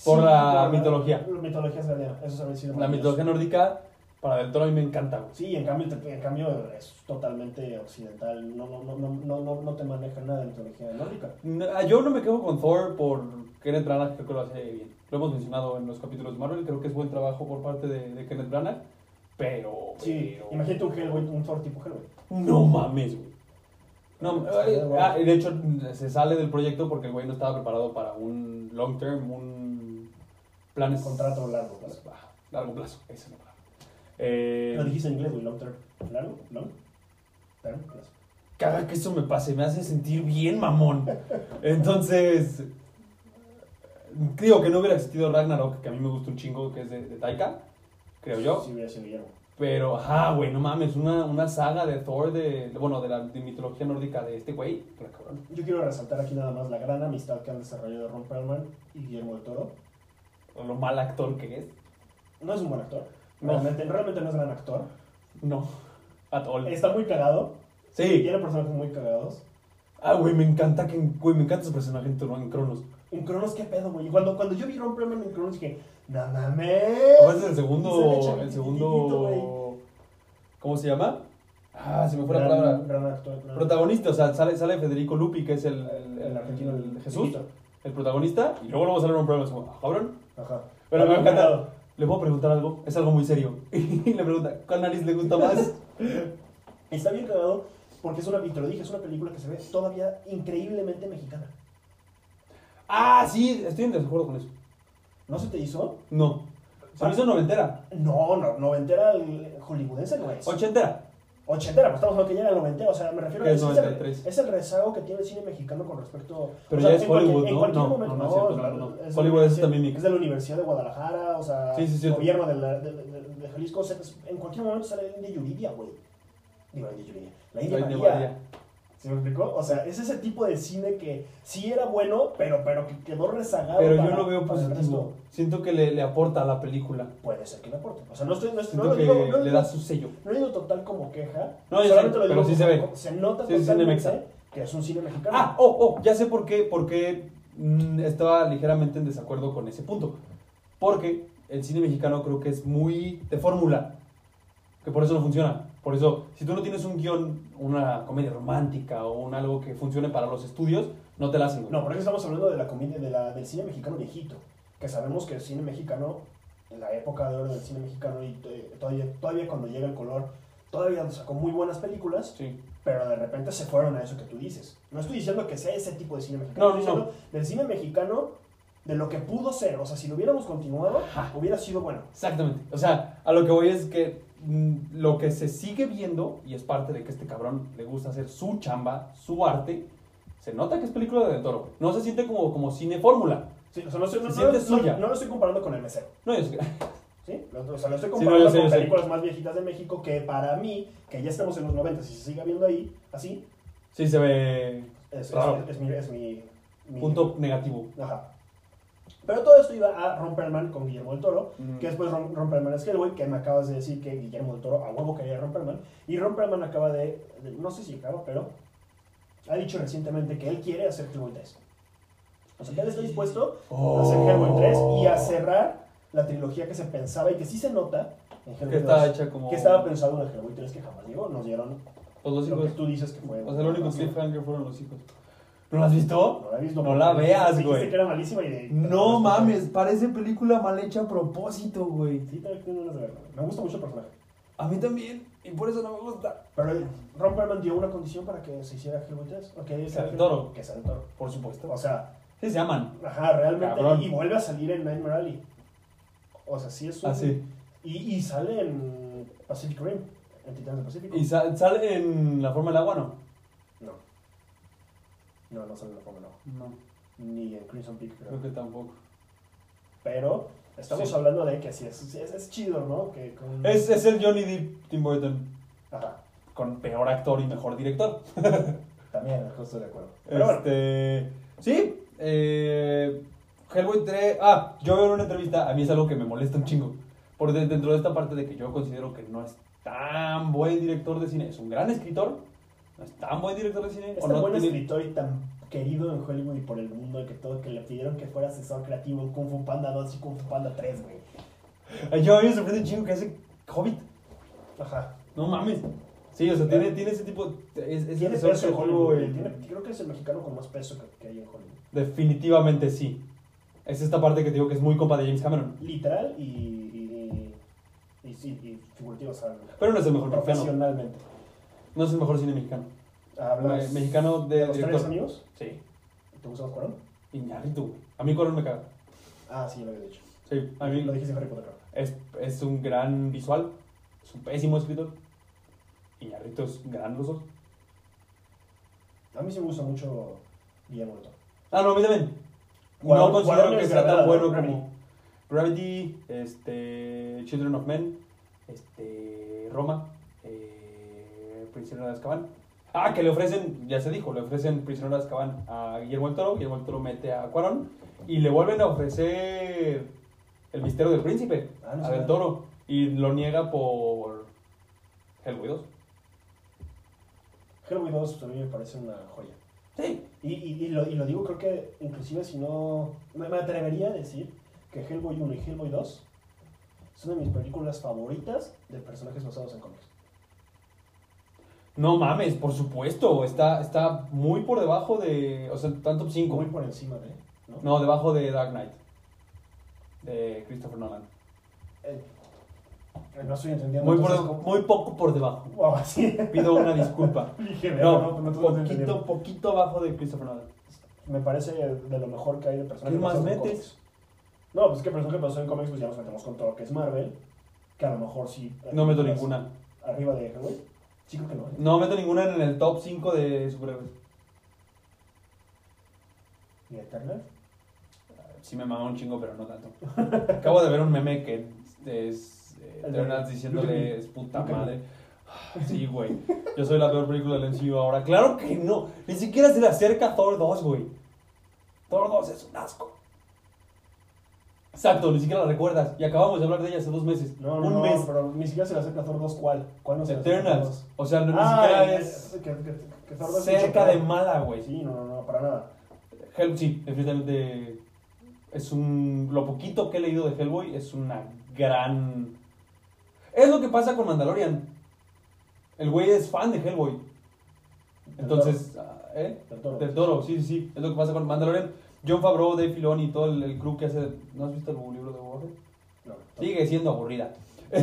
Por la mitología. La mitología israelina, eso se ha sido La mitología nórdica, para Del Toro a mí me encanta, güey. Sí, en cambio es totalmente occidental, no te maneja nada de mitología nórdica. Yo no me quejo con Thor por Kenneth Branagh, creo que lo hace bien. Lo hemos mencionado en los capítulos de Marvel, creo que es buen trabajo por parte de Kenneth Branagh, pero... Sí, imagínate un Thor tipo Hellboy. No mames, güey. No, de hecho, se sale del proyecto porque el güey no estaba preparado para un long term, un plan... Contrato largo plazo. Largo plazo, esa es la palabra. Lo dijiste en inglés, güey, long term. ¿Largo? ¿Long? ¿Term? Plazo. Caga que eso me pase, me hace sentir bien mamón. Entonces, digo que no hubiera existido Ragnarok, que a mí me gusta un chingo, que es de Taika, creo yo. Sí, hubiera sido Guillermo. Pero, güey, no mames, una saga de Thor, de mitología nórdica de este güey. Cabrón. Yo quiero resaltar aquí nada más la gran amistad que han desarrollado Ron Perlman y Guillermo del Toro. O lo mal actor que es. No es un buen actor. No. Realmente no es gran actor. No, at all. Está muy cagado. Sí. Tiene personajes muy cagados. Güey, me encanta su personaje en Cronos. En Cronos, ¿qué pedo, güey? Cuando yo vi Ron Perlman en Cronos dije, ¡no mames! Es el segundo, ¿cómo se llama? Se me fue la palabra. Gran actor. Protagonista, o sea, sale Federico Lupi, que es el argentino, el Jesús, el protagonista, y luego sale Ron Perlman, como, cabrón. Ajá. Pero me encanta. ¿Le puedo preguntar algo? Es algo muy serio. Y le pregunta, ¿cuál nariz le gusta más? Está bien cagado porque y te lo dije, es una película que se ve todavía increíblemente mexicana. Sí, estoy en desacuerdo con eso. ¿No se te hizo? No. Se me hizo noventera. No, noventera hollywoodense no es. Ochentera. Ochentera, pues estamos hablando que llega el noventera, o sea, me refiero a es 93. Es el rezago que tiene el cine mexicano con respecto... Pero ya es Hollywood, en ¿no? cualquier momento, No, es cierto, no. Hollywood es también es de la Universidad de Guadalajara, o sea, sí, gobierno de Jalisco, o sea, en cualquier momento sale la India Yuridia, güey. Digo, la India Yuridia. La India María. ¿Se me explicó? O sea, es ese tipo de cine que sí era bueno, pero que quedó rezagado. Pero yo lo veo positivo. Siento que le aporta a la película. Puede ser que le aporte. O sea, no le da su sello. No he ido total como queja. No, solamente lo digo, pero sí se ve. Se nota totalmente que es un cine mexicano. Ya sé por qué estaba ligeramente en desacuerdo con ese punto. Porque el cine mexicano creo que es muy de fórmula. Que por eso no funciona. Por eso, si tú no tienes un guión, una comedia romántica o algo que funcione para los estudios, no te la hacen. No, por eso estamos hablando de la comedia, del cine mexicano viejito. Que sabemos que el cine mexicano, en la época de oro del cine mexicano, y todavía cuando llega el color, todavía sacó muy buenas películas, sí. Pero de repente se fueron a eso que tú dices. No estoy diciendo que sea ese tipo de cine mexicano, estoy diciendo del cine mexicano, de lo que pudo ser. O sea, si lo hubiéramos continuado, hubiera sido bueno. Exactamente. O sea, a lo que voy es que lo que se sigue viendo, y es parte de que este cabrón le gusta hacer su chamba, su arte, se nota que es película de Del Toro. No se siente como cine fórmula. Sí, o sea, no lo estoy comparando con El Mesero. No, yo sé. ¿Sí? O sea, lo estoy comparando con películas más viejitas de México que para mí, que ya estamos en los 90 y se sigue viendo ahí, así. Sí, se ve raro. Es mi punto negativo. Ajá. Pero todo esto iba a Ron Perlman con Guillermo del Toro, que después Ron Perlman es Hellboy, que me acabas de decir que Guillermo del Toro a huevo quería Ron Perlman, y Ron Perlman acaba no sé si acaba, pero ha dicho recientemente que él quiere hacer Hellboy 3. O sea, que él está dispuesto a hacer Hellboy 3 y a cerrar la trilogía que se pensaba y que sí se nota en Hellboy 2, que estaba pensado en el Hellboy 3 que jamás llegó, nos dieron los hijos. Lo que tú dices que fue. O sea, el único cliffhanger fueron los hijos. ¿No la has visto? No la he visto. No la veas, güey. Que era malísima no mames, parece película mal hecha a propósito, güey. Sí, tengo ganas de verla. Me gusta mucho el personaje. A mí también, y por eso no me gusta. Pero Ron Perlman dio una condición para que se hiciera Hellboy 3. Que sea el Toro. Que sea el Toro. Por supuesto. O sea... Sí, se llaman. Ajá, realmente. Cabrón. Y vuelve a salir en Nightmare Alley. O sea, sí es un... sí. Y sale en Pacific Rim, en Titanes del Pacífico. ¿Y sale en La Forma del Agua, no? No sale en La Forma del Agua. No. Ni en Crimson Peak, creo que tampoco. Pero estamos hablando de que sí, es chido, ¿no? Que con... es el Johnny Depp Tim Burton. Ajá. Con peor actor y mejor director. También, justo de acuerdo. Pero bueno. Sí, Hellboy 3. Yo veo en una entrevista, a mí es algo que me molesta un chingo. Por dentro de esta parte de que yo considero que no es tan buen director de cine. Es un gran escritor, ¿Es tan buen director de cine? Es tan buen escritor y tan querido en Hollywood y por el mundo que le pidieron que fuera asesor creativo en Kung Fu Panda 2 y Kung Fu Panda 3, güey. Yo a mí me sorprende un chingo que hace Hobbit. Ajá. No mames. Sí, o sea, tiene ese tipo... Tiene peso en Hollywood. Creo que es el mexicano con más peso que hay en Hollywood. Definitivamente sí. Es esta parte que te digo que es muy compa de James Cameron. Literal y figurativo, ¿sabes? Pero no es el mejor mexicano. Profesionalmente. No es el mejor cine mexicano. ¿Hablas mexicano de los director. tres amigos? Sí. ¿Te gusta más Cuarón? Iñárritu, güey. A mí Cuarón me caga. Ah, sí, lo había dicho. Sí, a mí... Lo dijiste en Harry Potter, creo. Es un gran visual. Es un pésimo escritor. Iñárritu es gran los dos. A mí sí me gusta mucho Guillermo del Toro. Ah, no, a mí también. No considero que sea tan bueno Gravity. como Gravity, Children of Men, Roma, Prisionero de Azkaban. Ah, que le ofrecen, ya se dijo, le ofrecen Prisionero de Azkaban a Guillermo del Toro. Guillermo del Toro mete a Cuarón y le vuelven a ofrecer El Misterio del Príncipe a Del Toro y lo niega por Hellboy 2. Hellboy 2 a mí me parece una joya. Sí. Y lo digo, creo que inclusive si no... Me atrevería a decir que Hellboy 1 y Hellboy 2 son de mis películas favoritas de personajes basados en cómics. No mames, por supuesto. Está muy por debajo de... O sea, está en top 5. Muy por encima de... No, debajo de Dark Knight. De Christopher Nolan. No estoy entendiendo. Muy poco por debajo. Wow, sí. Pido una disculpa. No, poquito abajo de Christopher Nolan. Me parece de lo mejor que hay de personajes ¿Qué más basados en metes? cómics. No, pues que personajes basados en cómics, pues ya nos metemos con todo lo que es Marvel. Que a lo mejor sí. No meto ninguna. Arriba de Hellboy. Sí, creo que no. No meto ninguna en el top 5 de superhéroes. ¿Y Eternal? Sí me mama un chingo, pero no tanto. Acabo de ver un meme que es Eternals diciéndole es puta madre. Sí, güey. Yo soy la peor película del MCU ahora. Claro que no. Ni siquiera se le acerca a Thor 2, güey. Thor 2 es un asco. Exacto, ni siquiera la recuerdas. Y acabamos de hablar de ella hace 2 meses. Un mes. Pero ni siquiera se le acerca a Thor 2, ¿cuál? ¿Cuál no se le acerca a Thor Eternals. 2? O sea, ni siquiera es que Thor 2 cerca de mala, güey. Sí, no, para nada. Sí, definitivamente es lo poquito que he leído de Hellboy es una gran... Es lo que pasa con Mandalorian. El güey es fan de Hellboy. Entonces, Del Toro, sí. Es lo que pasa con Mandalorian. John Favreau, Dave Filoni y todo el crew que hace... ¿No has visto el libro de Boba Fett? No. Sigue siendo aburrida.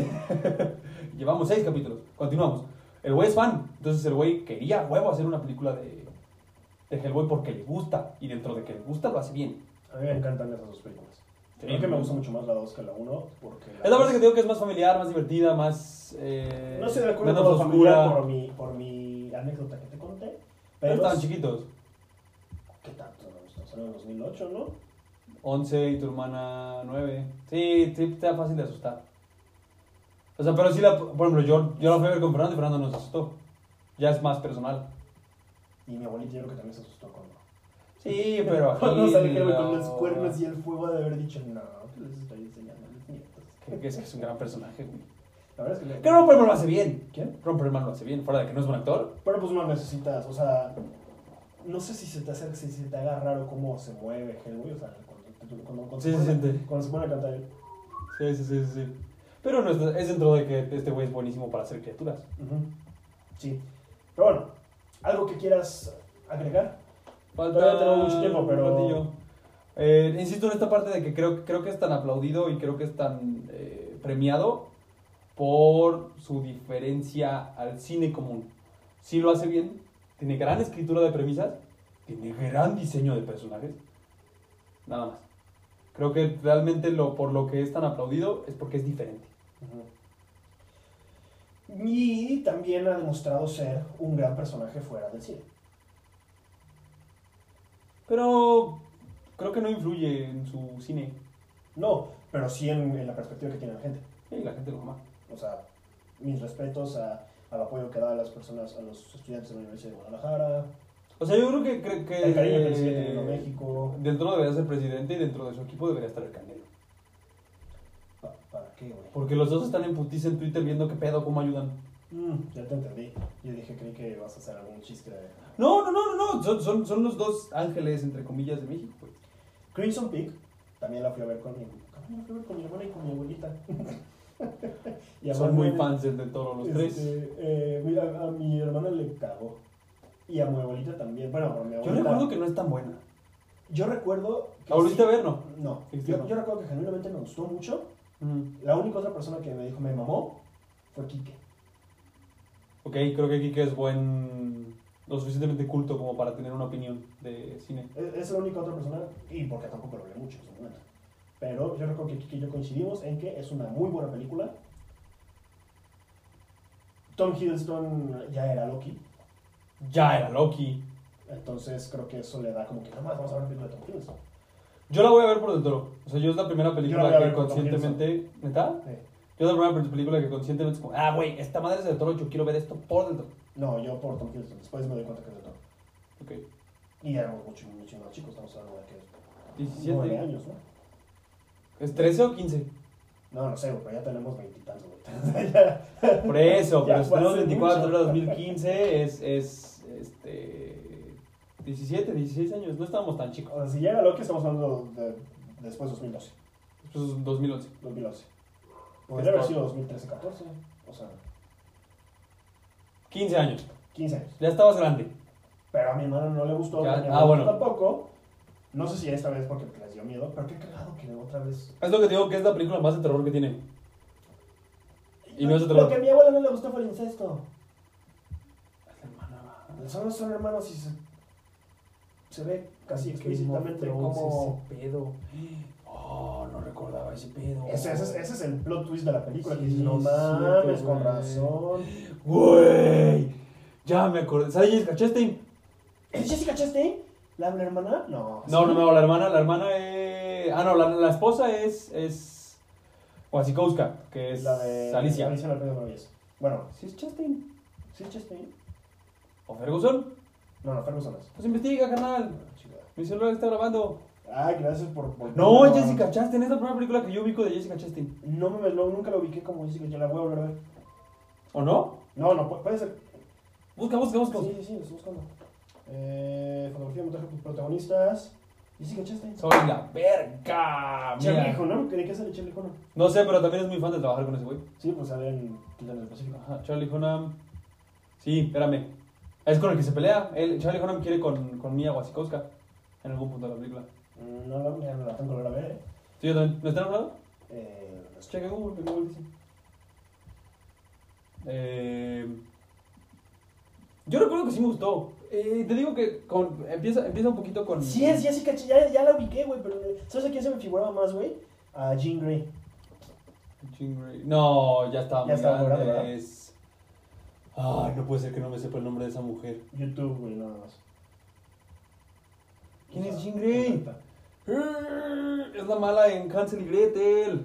Llevamos 6 capítulos. Continuamos. El güey es fan. Entonces el güey quería huevo hacer una película de Hellboy porque le gusta. Y dentro de que le gusta lo hace bien. A mí me encantan esas dos películas. Sí, creo que me gusta mucho más la 2 que la 1. Es la parte que digo que es más familiar, más divertida, más... no estoy de acuerdo menos con lo oscura. familiar por mi anécdota que te conté. Pero estaban chiquitos. ¿Qué tanto? Salió en 2008, ¿no? 11 y tu hermana 9. Sí, está fácil de asustar. O sea, pero sí, por ejemplo, yo la fui a ver con Fernando y Fernando nos asustó. Ya es más personal. Y mi abuelita yo creo que también se asustó cuando... Sí, pero aquí... Cuando sale que con los cuernos y el fuego de haber dicho, no, que les estoy enseñando a mis nietos. Creo que es un gran personaje, güey. La verdad es que... Que Ron Perlman lo hace bien. ¿Quién? Ron Perlman lo hace bien, fuera de que no es buen actor. Pero pues no necesitas, o sea... No sé si se te acerca, si se te haga raro cómo se mueve Hellboy, o sea, cuando Sí, se siente. Cuando se pone a cantar él. Sí. Pero no es dentro de que este güey es buenísimo para hacer criaturas. Sí. Pero bueno, ¿algo que quieras agregar? Falta tenemos mucho tiempo, pero... un ratillo. Insisto en esta parte de que creo que es tan aplaudido y creo que es tan premiado por su diferencia al cine común. Sí lo hace bien, tiene gran escritura de premisas, tiene gran diseño de personajes. Nada más. Creo que realmente por lo que es tan aplaudido es porque es diferente. Y también ha demostrado ser un gran personaje fuera del cine. Pero creo que no influye en su cine. No, pero sí en la perspectiva que tiene la gente. Sí, la gente lo ama. O sea, mis respetos al apoyo que da a las personas, a los estudiantes de la Universidad de Guadalajara. O sea, yo creo que el cariño que le sigue teniendo a México. Dentro debería ser presidente y dentro de su equipo debería estar el Canelo. ¿Para qué, güey? Porque los dos están en putiza en Twitter viendo qué pedo, cómo ayudan. Ya te entendí. Yo dije, creí que ibas a hacer algún chiste de... No. Son los dos ángeles, entre comillas, de México, güey. Crimson Peak, también la fui a ver con mi hermana y con mi abuelita. Y Son muy fans de Toro los tres. Mira, a mi hermana le cagó. Y a mi abuelita también. Bueno, a mi abuelita. Yo recuerdo que no es tan buena. Yo recuerdo que... ¿La volviste a ver, no? No. Sí, Yo no. recuerdo que genuinamente me gustó mucho. Mm. La única otra persona que me dijo me mamó fue Quique. Ok, creo que Kike es lo suficientemente culto como para tener una opinión de cine. Es la única otra persona, y porque tampoco lo vi mucho en su momento. Pero yo recuerdo que Quique y yo coincidimos en que es una muy buena película. Tom Hiddleston ya era Loki. Ya era Loki. Entonces creo que eso le da como que nada más vamos a ver la película de Tom Hiddleston. Yo la voy a ver por Del Toro. O sea, yo es la primera película Yo la voy a que ver con Tom conscientemente... ¿Neta? Sí. Yo es la primera película que conscientemente es como, güey, esta madre es de Del Toro, yo quiero ver esto por Del Toro. No, yo por Tom Hiddleston. Después me doy cuenta que es de Tom. Ok. Y éramos mucho más chicos, estamos hablando de que 17. 9 años, ¿no? ¿Es 13 o 15? No sé, pero ya tenemos 20 y tantos, güey. Por eso, Ya pero si fue tenemos hace 24, mucho. era 2015, es 17, 16 años, no estábamos tan chicos. O sea, si llega Loki, estamos hablando de después de 2012, Después es 2011. 2011. Podría haber sido 2013, 14, o sea, 15 años, 15 años. ya estabas grande. Pero a mi hermano no le gustó, Ya, a mi hermano bueno. tampoco. No sé si esta vez porque les dio miedo, pero qué cagado que otra vez... Es lo que te digo que es la película más de terror que tiene. Y no es de Lo terror. que a mi abuela no le gustó fue el incesto. Hermana, Son hermanos y se ve casi Game of explícitamente Thrones, como... ese pedo. Oh, no recordaba ese pedo. Ese es el plot twist de la película, que dices, Sí, no cierto, mames, con güey. razón. Güey, ya me acordé. ¿Sabes Jessica Chastain? ¿Es Jessica Chastain? ¿La hermana? No. No, la hermana es... no, la esposa es Wasikowska, que es La de Alicia. Alicia en el País de las Maravillas. Bueno, ¿Sí es Chastain? ¿sí es Chastain? ¿O Ferguson? No, Ferguson es. Pues investiga, carnal. Chingada. Mi celular está grabando. Ay, gracias por... No, es Jessica Chastain, es la primera película que yo ubico de Jessica Chastain. Nunca lo ubiqué como Jessica, yo la voy a volver a ver. ¿O no? No, puede ser. Busca. Sí, lo estoy buscando. Fotografía, montaje, protagonistas. Jessica Chastain. Soy la verga. Charlie Mira. Hunnam, ¿de qué sale Charlie Hunnam? No sé, pero también es muy fan de trabajar con ese güey. Sí, pues sale en Titanes del Pacífico. Ajá, Charlie Hunnam. Sí, espérame. Es con el que se pelea. Charlie Hunnam quiere con Mia Wasikowska en algún punto de la película. No, ya no la tengo que volver a ver, ¿Sí, yo también? ¿No está enamorado? No sé. Checa Google, que Google dice. Yo recuerdo que sí me gustó. Te digo que empieza un poquito con... Sí, es Jessica, ya la ubiqué, güey, pero ¿sabes a quién se me figuraba más, güey? A Jean Grey. Jean Grey. No, ya estaba Ya muy estaba muy grande, grande. Ay, no puede ser que no me sepa el nombre de esa mujer. YouTube, güey, nada más. ¿Quién es Jean Grey? Es la mala en Hansel y Gretel.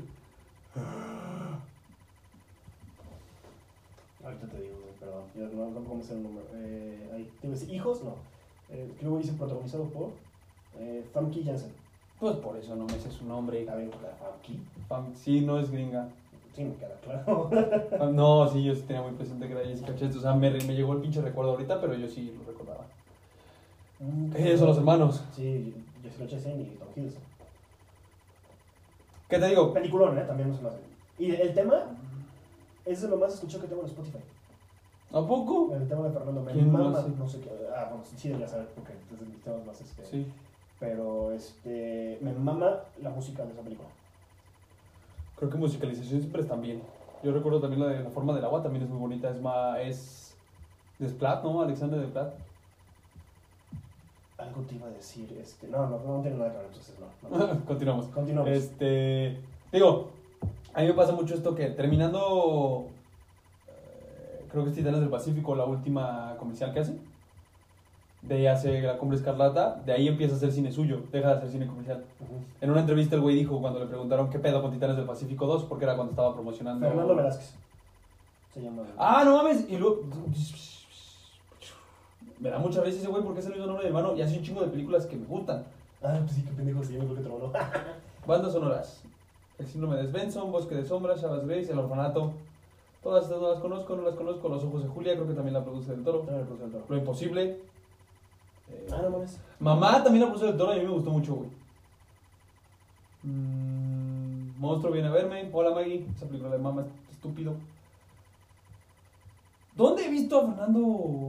Ahorita te digo, güey, perdón. Ya no puedo hacer el nombre. Ahí te iba a decir, ¿hijos? No. Que luego dice protagonizado por Famke Janssen. Pues por eso no me sé su nombre. Está bien, porque Famke. Sí, no es gringa. Sí, me queda claro. No, sí, yo sí tenía muy presente que era Jessica Chastain. O sea, me llegó el pinche recuerdo ahorita, pero yo sí lo recordaba. Ellos son los hermanos. Sí, Jessica Chastain y Tom Hiddleston. ¿Qué te digo? Peliculón, también no se me hace. Y el tema es de lo más escuchado que tengo en Spotify. ¿A poco? El tema de Fernando me ¿Quién lo mama, hace? no sé qué. Bueno, sí debería saber porque es de mis temas más Sí. Pero me mama la música de esa película. Creo que musicalización siempre están bien. Yo recuerdo también la de La forma del agua, también es muy bonita. Es Desplat, ¿no? Alexander Desplat. Algo te iba a decir, no tiene nada que ver, entonces no. Continuamos. Continuamos. Digo, a mí me pasa mucho esto que terminando, creo que es Titanes del Pacífico, la última comercial que hace. De ahí hace La Cumbre Escarlata, de ahí empieza a hacer cine suyo, deja de hacer cine comercial. En una entrevista el güey dijo cuando le preguntaron qué pedo con Titanes del Pacífico 2, porque era cuando estaba promocionando... Fernando Velázquez. Se llama. ¡Ah, no mames! Y luego... Me da mucha risa ese güey porque es el mismo nombre de mi hermano y hace un chingo de películas que me gustan. Pues sí, qué pendejo se llama, creo que trono. Bandas sonoras. El síndrome de Svensson, Bosque de Sombras, Shabazz Grace, El Orfanato. Todas estas no las conozco, Los ojos de Julia, creo que también la produce Del Toro. También la produce Del Toro. Lo Imposible. No mames. Mamá también la produce Del Toro y a mí me gustó mucho, güey. Monstruo viene a verme. Hola, Maggie. Esa película de Mamá es estúpido. ¿Dónde he visto a Fernando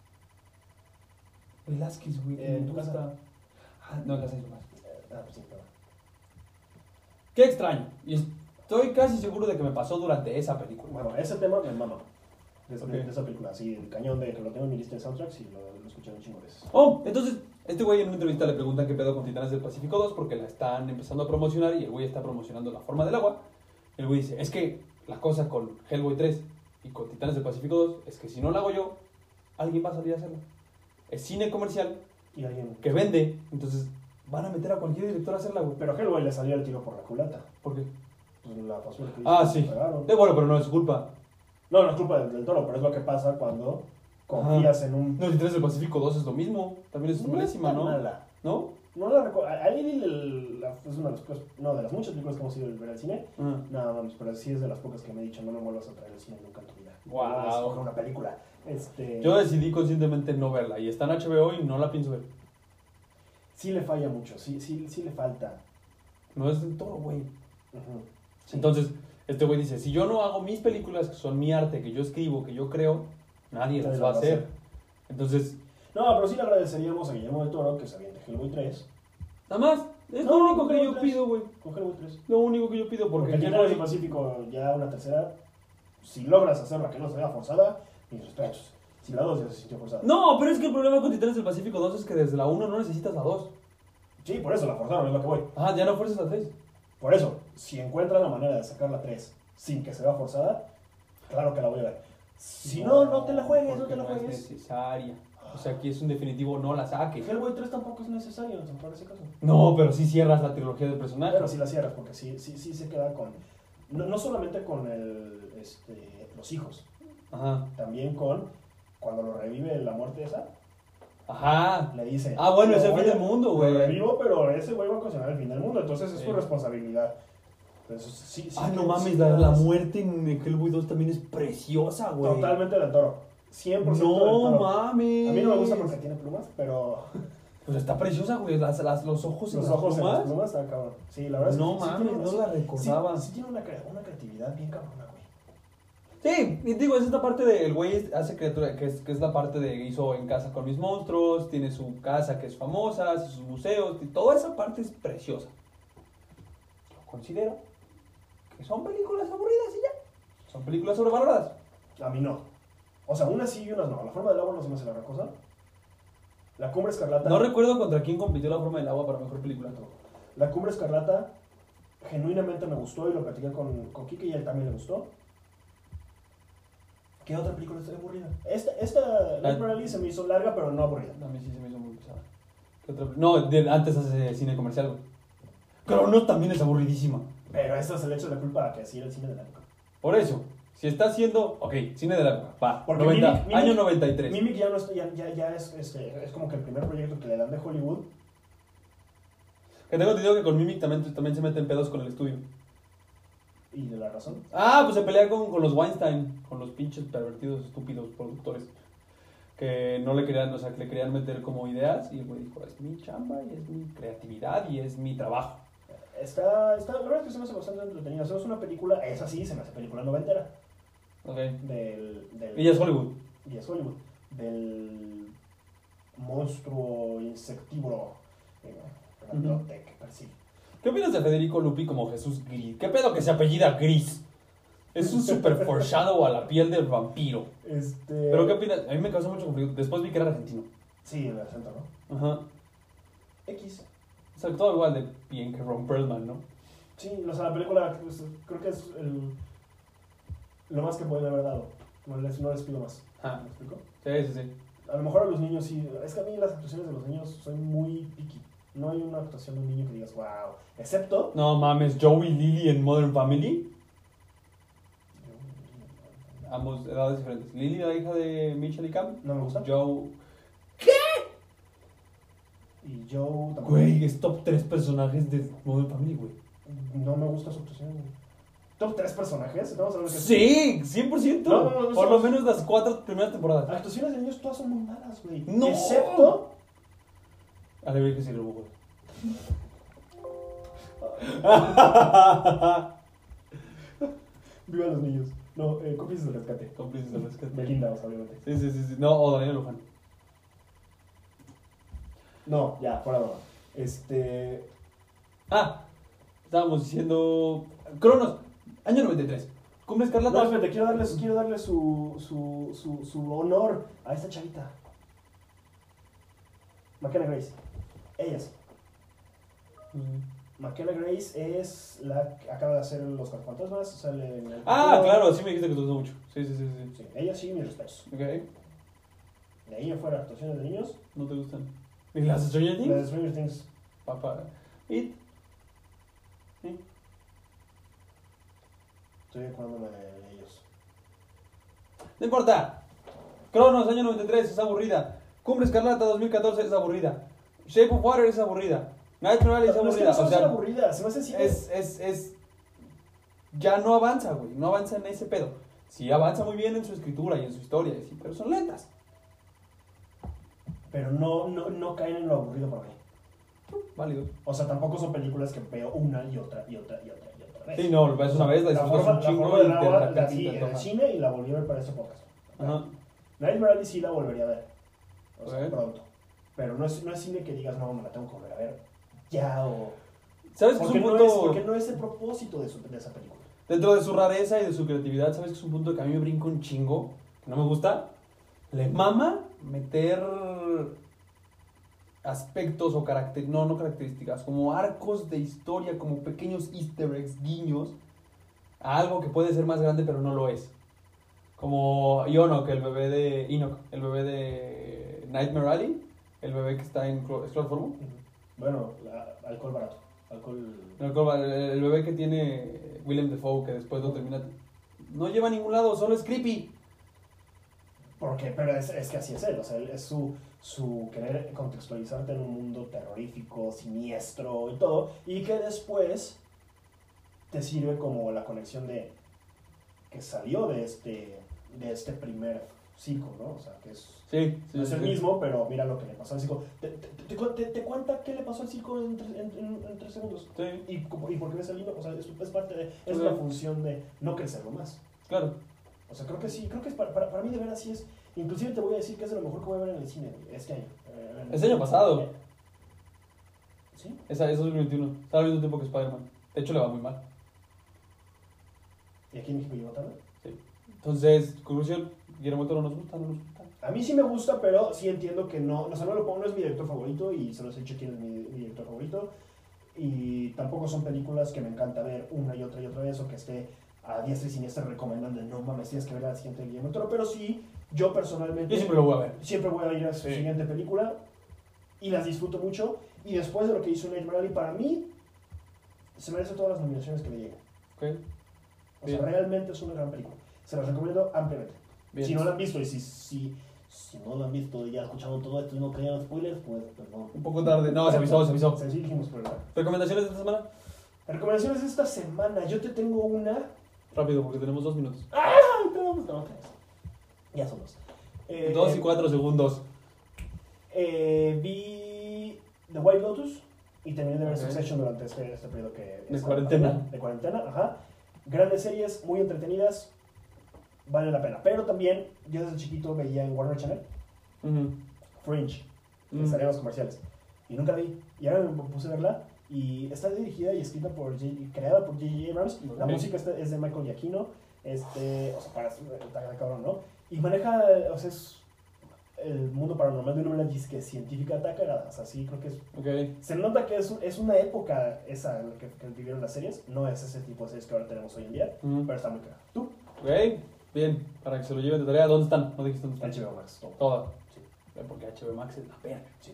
Velázquez, güey? En tu casa. No, en casa de su casa. Pues sí, claro. Qué extraño. Y estoy casi seguro de que me pasó durante esa película. Bueno, ese tema me mama. De Ok. esa película, así, el cañón de que lo tengo en mi lista de soundtracks y lo escuché un chingo de veces. Oh, entonces, este güey en una entrevista le preguntan qué pedo con Titanes del Pacífico 2 porque la están empezando a promocionar y el güey está promocionando La Forma del Agua. El güey dice, es que la cosa con Hellboy 3 y con Titanes del Pacífico 2 es que si no la hago yo, alguien va a salir a hacerla. Es cine comercial Y alguien... que vende, entonces van a meter a cualquier director a hacerla, güey. Pero Hellboy le salió el tiro por la culata. ¿Por qué? Pues la basura que Ah, hizo, sí. pagaron. Bueno, pero no es su culpa. No, no es culpa del Toro, pero es lo que pasa cuando confías en un... No, Titanes del Pacífico 2 es lo mismo. También es malísima, tan ¿no? mala. ¿No? No la recuerdo. Ahí es una de las cosas, no, de las muchas películas que hemos ido a ver al cine. Ah. No, vamos, pero sí es de las pocas que me he dicho, no me vuelvas a traer al cine nunca en tu vida. Guau. No vas a escoger una película. Yo decidí conscientemente no verla y está en HBO y no la pienso ver. Sí le falla mucho, sí le falta. No es del Toro, güey. Ujú. Sí. Entonces, este güey dice, si yo no hago mis películas, que son mi arte, que yo escribo, que yo creo, nadie las va a hacer. Entonces, No, pero sí le agradeceríamos a Guillermo del Toro que se aviente Hellboy 3. nada más, es No, lo único que Hellboy yo 3. pido, güey. Con Hellboy 3. Lo único que yo pido, Porque porque el Hellboy- del Pacífico ya una tercera, si logras hacerla que no se vea forzada, mis respetos. Si la 2 ya se sintió forzada. No, pero es que el problema con Titanes del Pacífico 2 es que desde la 1 no necesitas la 2. Sí, por eso la forzaron, es lo que voy. Ah, ya no fuerzas la 3. Por eso, si encuentran la manera de sacar la 3 sin que se vea forzada, claro que la voy a ver. Si no, no te la juegues, no te la porque juegues. es necesaria. O sea, aquí es un definitivo, no la saques. Hellboy 3 tampoco es necesario, en ese caso. No, pero sí cierras la trilogía del personaje. Pero sí la cierras, porque sí se queda con... No solamente con los hijos, Ajá. también con cuando lo revive la muerte esa, Ajá. le dice... Ah, bueno, es el "Lo fin voy a- del mundo, güey". Lo revivo, pero ese güey va a ocasionar el fin del mundo, entonces es Sí. su responsabilidad. Entonces, sí, No sí mames, quedas la muerte en Hellboy 2 también es preciosa, güey. Totalmente del Toro. 100% del No Toro. mames. A mí no me gusta porque tiene plumas, pero Pues está preciosa, güey. Los ojos los en ojos en las plumas. plumas están cabrón. Sí, la verdad es que No sí mames, tiene- no la recordaba. Sí tiene una creatividad bien cabrona, güey. Sí, y digo, es esta parte de el güey hace criatura, que es la parte de hizo En casa con mis monstruos, tiene su casa que es famosa, hace sus museos, y toda esa parte es preciosa. Yo considero que son películas aburridas y ya. Son películas sobrevaloradas. A mí no. O sea, unas sí y unas no. La forma del agua no se me hace la gran cosa. La Cumbre Escarlata. No recuerdo contra quién compitió La Forma del Agua para mejor película. La Cumbre Escarlata genuinamente me gustó y lo platiqué con Kike y a él también le gustó. ¿Qué otra película está aburrida? Esta Nightmare Alley se me hizo larga, pero no aburrida. A mí sí se me hizo muy pesada. ¿Qué otra? No, antes hace cine comercial, güey. Cronos también es aburridísima. Pero eso es el hecho de la culpa que sí era el cine de la época. Por eso, si está haciendo, ok, cine de la época, va, Porque 90, Mimic- año 93. Mimic ya, no es, ya es como que el primer proyecto que le dan de Hollywood. Que tengo entendido que con Mimic también se meten pedos con el estudio. Y de la razón. Ah, pues se pelea con los Weinstein, con los pinches pervertidos, estúpidos productores. Que no le querían, o sea, que le querían meter como ideas y el güey dijo, es mi chamba y es mi creatividad y es mi trabajo. La verdad es que se me hace bastante entretenida. Es una película, esa sí, se me hace película noventera. Ok. Del Y ya es Hollywood. y es Hollywood. Del monstruo insectívoro grandote que persigue. ¿Qué opinas de Federico Lupi como Jesús Gris? ¿Qué pedo que se apellida Gris? Es un super foreshadow a la piel del vampiro. ¿Pero qué opinas? A mí me causó mucho conflicto. Después vi que era argentino. Sí, el acento, ¿no? Ajá. X. O sea, todo igual de bien que Ron Perlman, ¿no? Sí, o sea, la película pues, creo que es lo más que pueden haber dado. No les pido más. Ah. ¿Me explico? Sí, sí, sí. A lo mejor a los niños sí. Es que a mí las actuaciones de los niños soy muy picky. No hay una actuación de un niño que digas, wow. Excepto. No mames, Joey y Lily en Modern Family. Ambos edades diferentes. Lily, la hija de Mitchell y Cam. No me gusta. Joe. Y Joe tampoco. Güey, es top 3 personajes de Modern Family, güey. No me gusta su actuación, güey. ¿Top 3 personajes? Estamos hablando de que... Sí, 100%. No, por lo menos las 4 primeras temporadas. Las actuaciones de niños todas son muy malas, güey. No. Excepto... Alebrijes y rebujos. Viva los niños. No, cómplices del rescate. Cómplices del rescate. Belinda, obviamente. Sí. No, o Daniel Luján. No, ya, fuera de Estábamos diciendo... Cronos, año 93. Cumbre Escarlata. No, espérate, quiero darle su honor a esta chavita. McKenna Grace. Ellas. McKenna Grace es la que acaba de hacer Los Cazafantasmas. Sale en el claro, sí me dijiste que te gustó mucho. Sí. Sí, ella sí, mis respetos. Ok. De ahí en fuera, actuaciones de niños. ¿No te gustan? ¿Y las Stranger Things? Las Stranger Things. Papá. ¿It? ¿Sí? Estoy acordándome de ellos. No importa. Cronos, año 93, es aburrida. Cumbre Escarlata 2014 es aburrida. Shape of Water es aburrida. Nightmare Alley es aburrida. No, o sea, aburrida, se me hace así. Ya no avanza, güey. No avanza en ese pedo. Sí avanza muy bien en su escritura y en su historia, sí, pero son lentas. Pero no caen en lo aburrido para mí. Válido. O sea, tampoco son películas que veo una y otra vez. Sí, no, lo ves una vez, la disfrutas un chingo y de la repente vi se te en el antoja. cine y la volví a ver para este podcast. Ajá. Nightmare Alley sí la volvería a ver. O sea, Ok. pronto. Pero no es cine que digas, no, me la tengo que volver a ver. Ya o... ¿Sabes que es Porque, un punto... porque no es el propósito de esa película. Dentro de su rareza y de su creatividad, ¿sabes que es un punto que a mí me brinca un chingo? Que no me gusta. Le mama meter aspectos o no características, como arcos de historia, como pequeños easter eggs, guiños, a algo que puede ser más grande pero no lo es. Como Enoch, el bebé de Nightmare Alley, el bebé que está en cloroformo. Bueno, alcohol barato. El bebé que tiene Willem Dafoe, que después lo termina... No lleva a ningún lado, solo es creepy. Pero es que así es él, o sea, es su querer contextualizarte en un mundo terrorífico, siniestro y todo, y que después te sirve como la conexión de que salió de este primer circo, ¿no? O sea, que es, no es el mismo, pero mira lo que le pasó al circo. Te cuenta qué le pasó al circo en 3 segundos. Sí. ¿Y por qué ves el hilo? O sea, es parte de... Es la función de no crecerlo más. Claro. O sea, creo que sí, creo que es para mí de veras sí es. Inclusive te voy a decir que es de lo mejor que voy a ver en el cine este año. Este año pasado. ¿Sí? Esa es 2021. Está al mismo tiempo que Spider-Man. De hecho, le va muy mal. ¿Y aquí en México llegó tarde? Sí. Entonces, conclusión, Guillermo del Toro nos gusta. A mí sí me gusta, pero sí entiendo que no. O sea, no lo pongo, no es mi director favorito y se los he dicho quién es mi director favorito. Y tampoco son películas que me encanta ver una y otra vez o que esté a diestra y siniestra recomendando, no mames, tienes que ver la siguiente de Guillermo del Toro. Pero sí, yo personalmente... Yo siempre lo voy a ver. Siempre voy a ir a su siguiente película y las disfruto mucho. Y después de lo que hizo Nightmare Alley, para mí, se merece todas las nominaciones que le lleguen. Okay. O sea, realmente es una gran película. Se las recomiendo ampliamente. Bien. Si no la han visto y si no la han visto y ya escucharon todo esto y no querían spoilers, pues perdón. Un poco tarde. No, se avisó. Sí, dijimos, pero no. ¿Recomendaciones de esta semana? Recomendaciones de esta semana. Yo te tengo una... Rápido, porque tenemos 2 minutos. No, ya son 2. 2 y 4 segundos. Vi The White Lotus y terminé de ver Succession durante este periodo que... De cuarentena. De cuarentena, ajá. Grandes series, muy entretenidas, vale la pena. Pero también, yo desde chiquito veía en Warner Channel Fringe, que salían los comerciales. Y nunca la vi. Y ahora me puse a verla. Y está dirigida y escrita creada por J.J. Abrams. La música es de Michael Giacchino. O sea, está cabrón, ¿no? Y maneja, o sea, es el mundo paranormal de una manera disque científica atácara. O sea, sí, creo que es... Okay. Se nota que es una época esa en la que vivieron las series. No es ese tipo de series que ahora tenemos hoy en día. Pero está muy claro. ¿Tú? Ok, bien. Para que se lo lleven de tarea. ¿Dónde están? No dijiste dónde están. HBO Max. Toda. Sí. Porque HBO Max es la verga. Sí.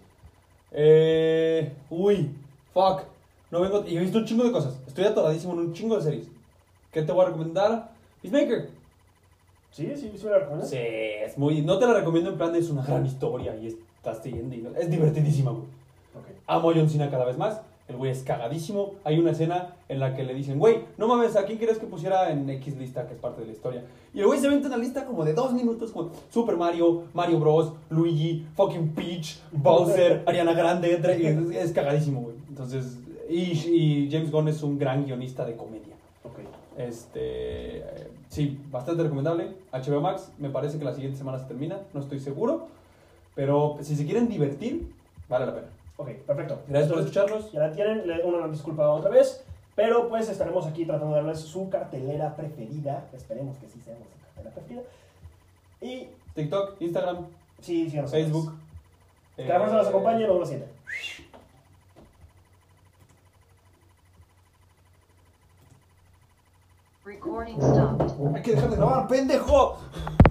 Fuck. No vengo... Y he visto un chingo de cosas. Estoy atoradísimo en un chingo de series. ¿Qué te voy a recomendar? Peacemaker. Sí, me la recomiendas. Sí, es muy... No te la recomiendo en plan de es una gran historia y estás siguiendo y es divertidísima, güey. Okay. Amo a John Cena cada vez más. El güey es cagadísimo. Hay una escena en la que le dicen, güey, no mames, ¿a quién quieres que pusiera en X lista, que es parte de la historia? Y el güey se vende una lista como de 2 minutos, como Super Mario, Mario Bros, Luigi, fucking Peach, Bowser, Ariana Grande, Drake. Es cagadísimo, güey. Entonces, y James Gunn es un gran guionista de comedia. Okay. Sí, bastante recomendable. HBO Max, me parece que la siguiente semana se termina, no estoy seguro. Pero si se quieren divertir, vale la pena. Ok, perfecto. Gracias por escucharnos. Ya la tienen, una disculpa otra vez, pero pues estaremos aquí tratando de darles su cartelera preferida. Esperemos que sí sea nuestra cartelera preferida. Y TikTok, Instagram, sí, Facebook. Que la fuerza nos acompañe y nos vemos la siguiente. Recording stopped. Hay que dejar de grabar, pendejo.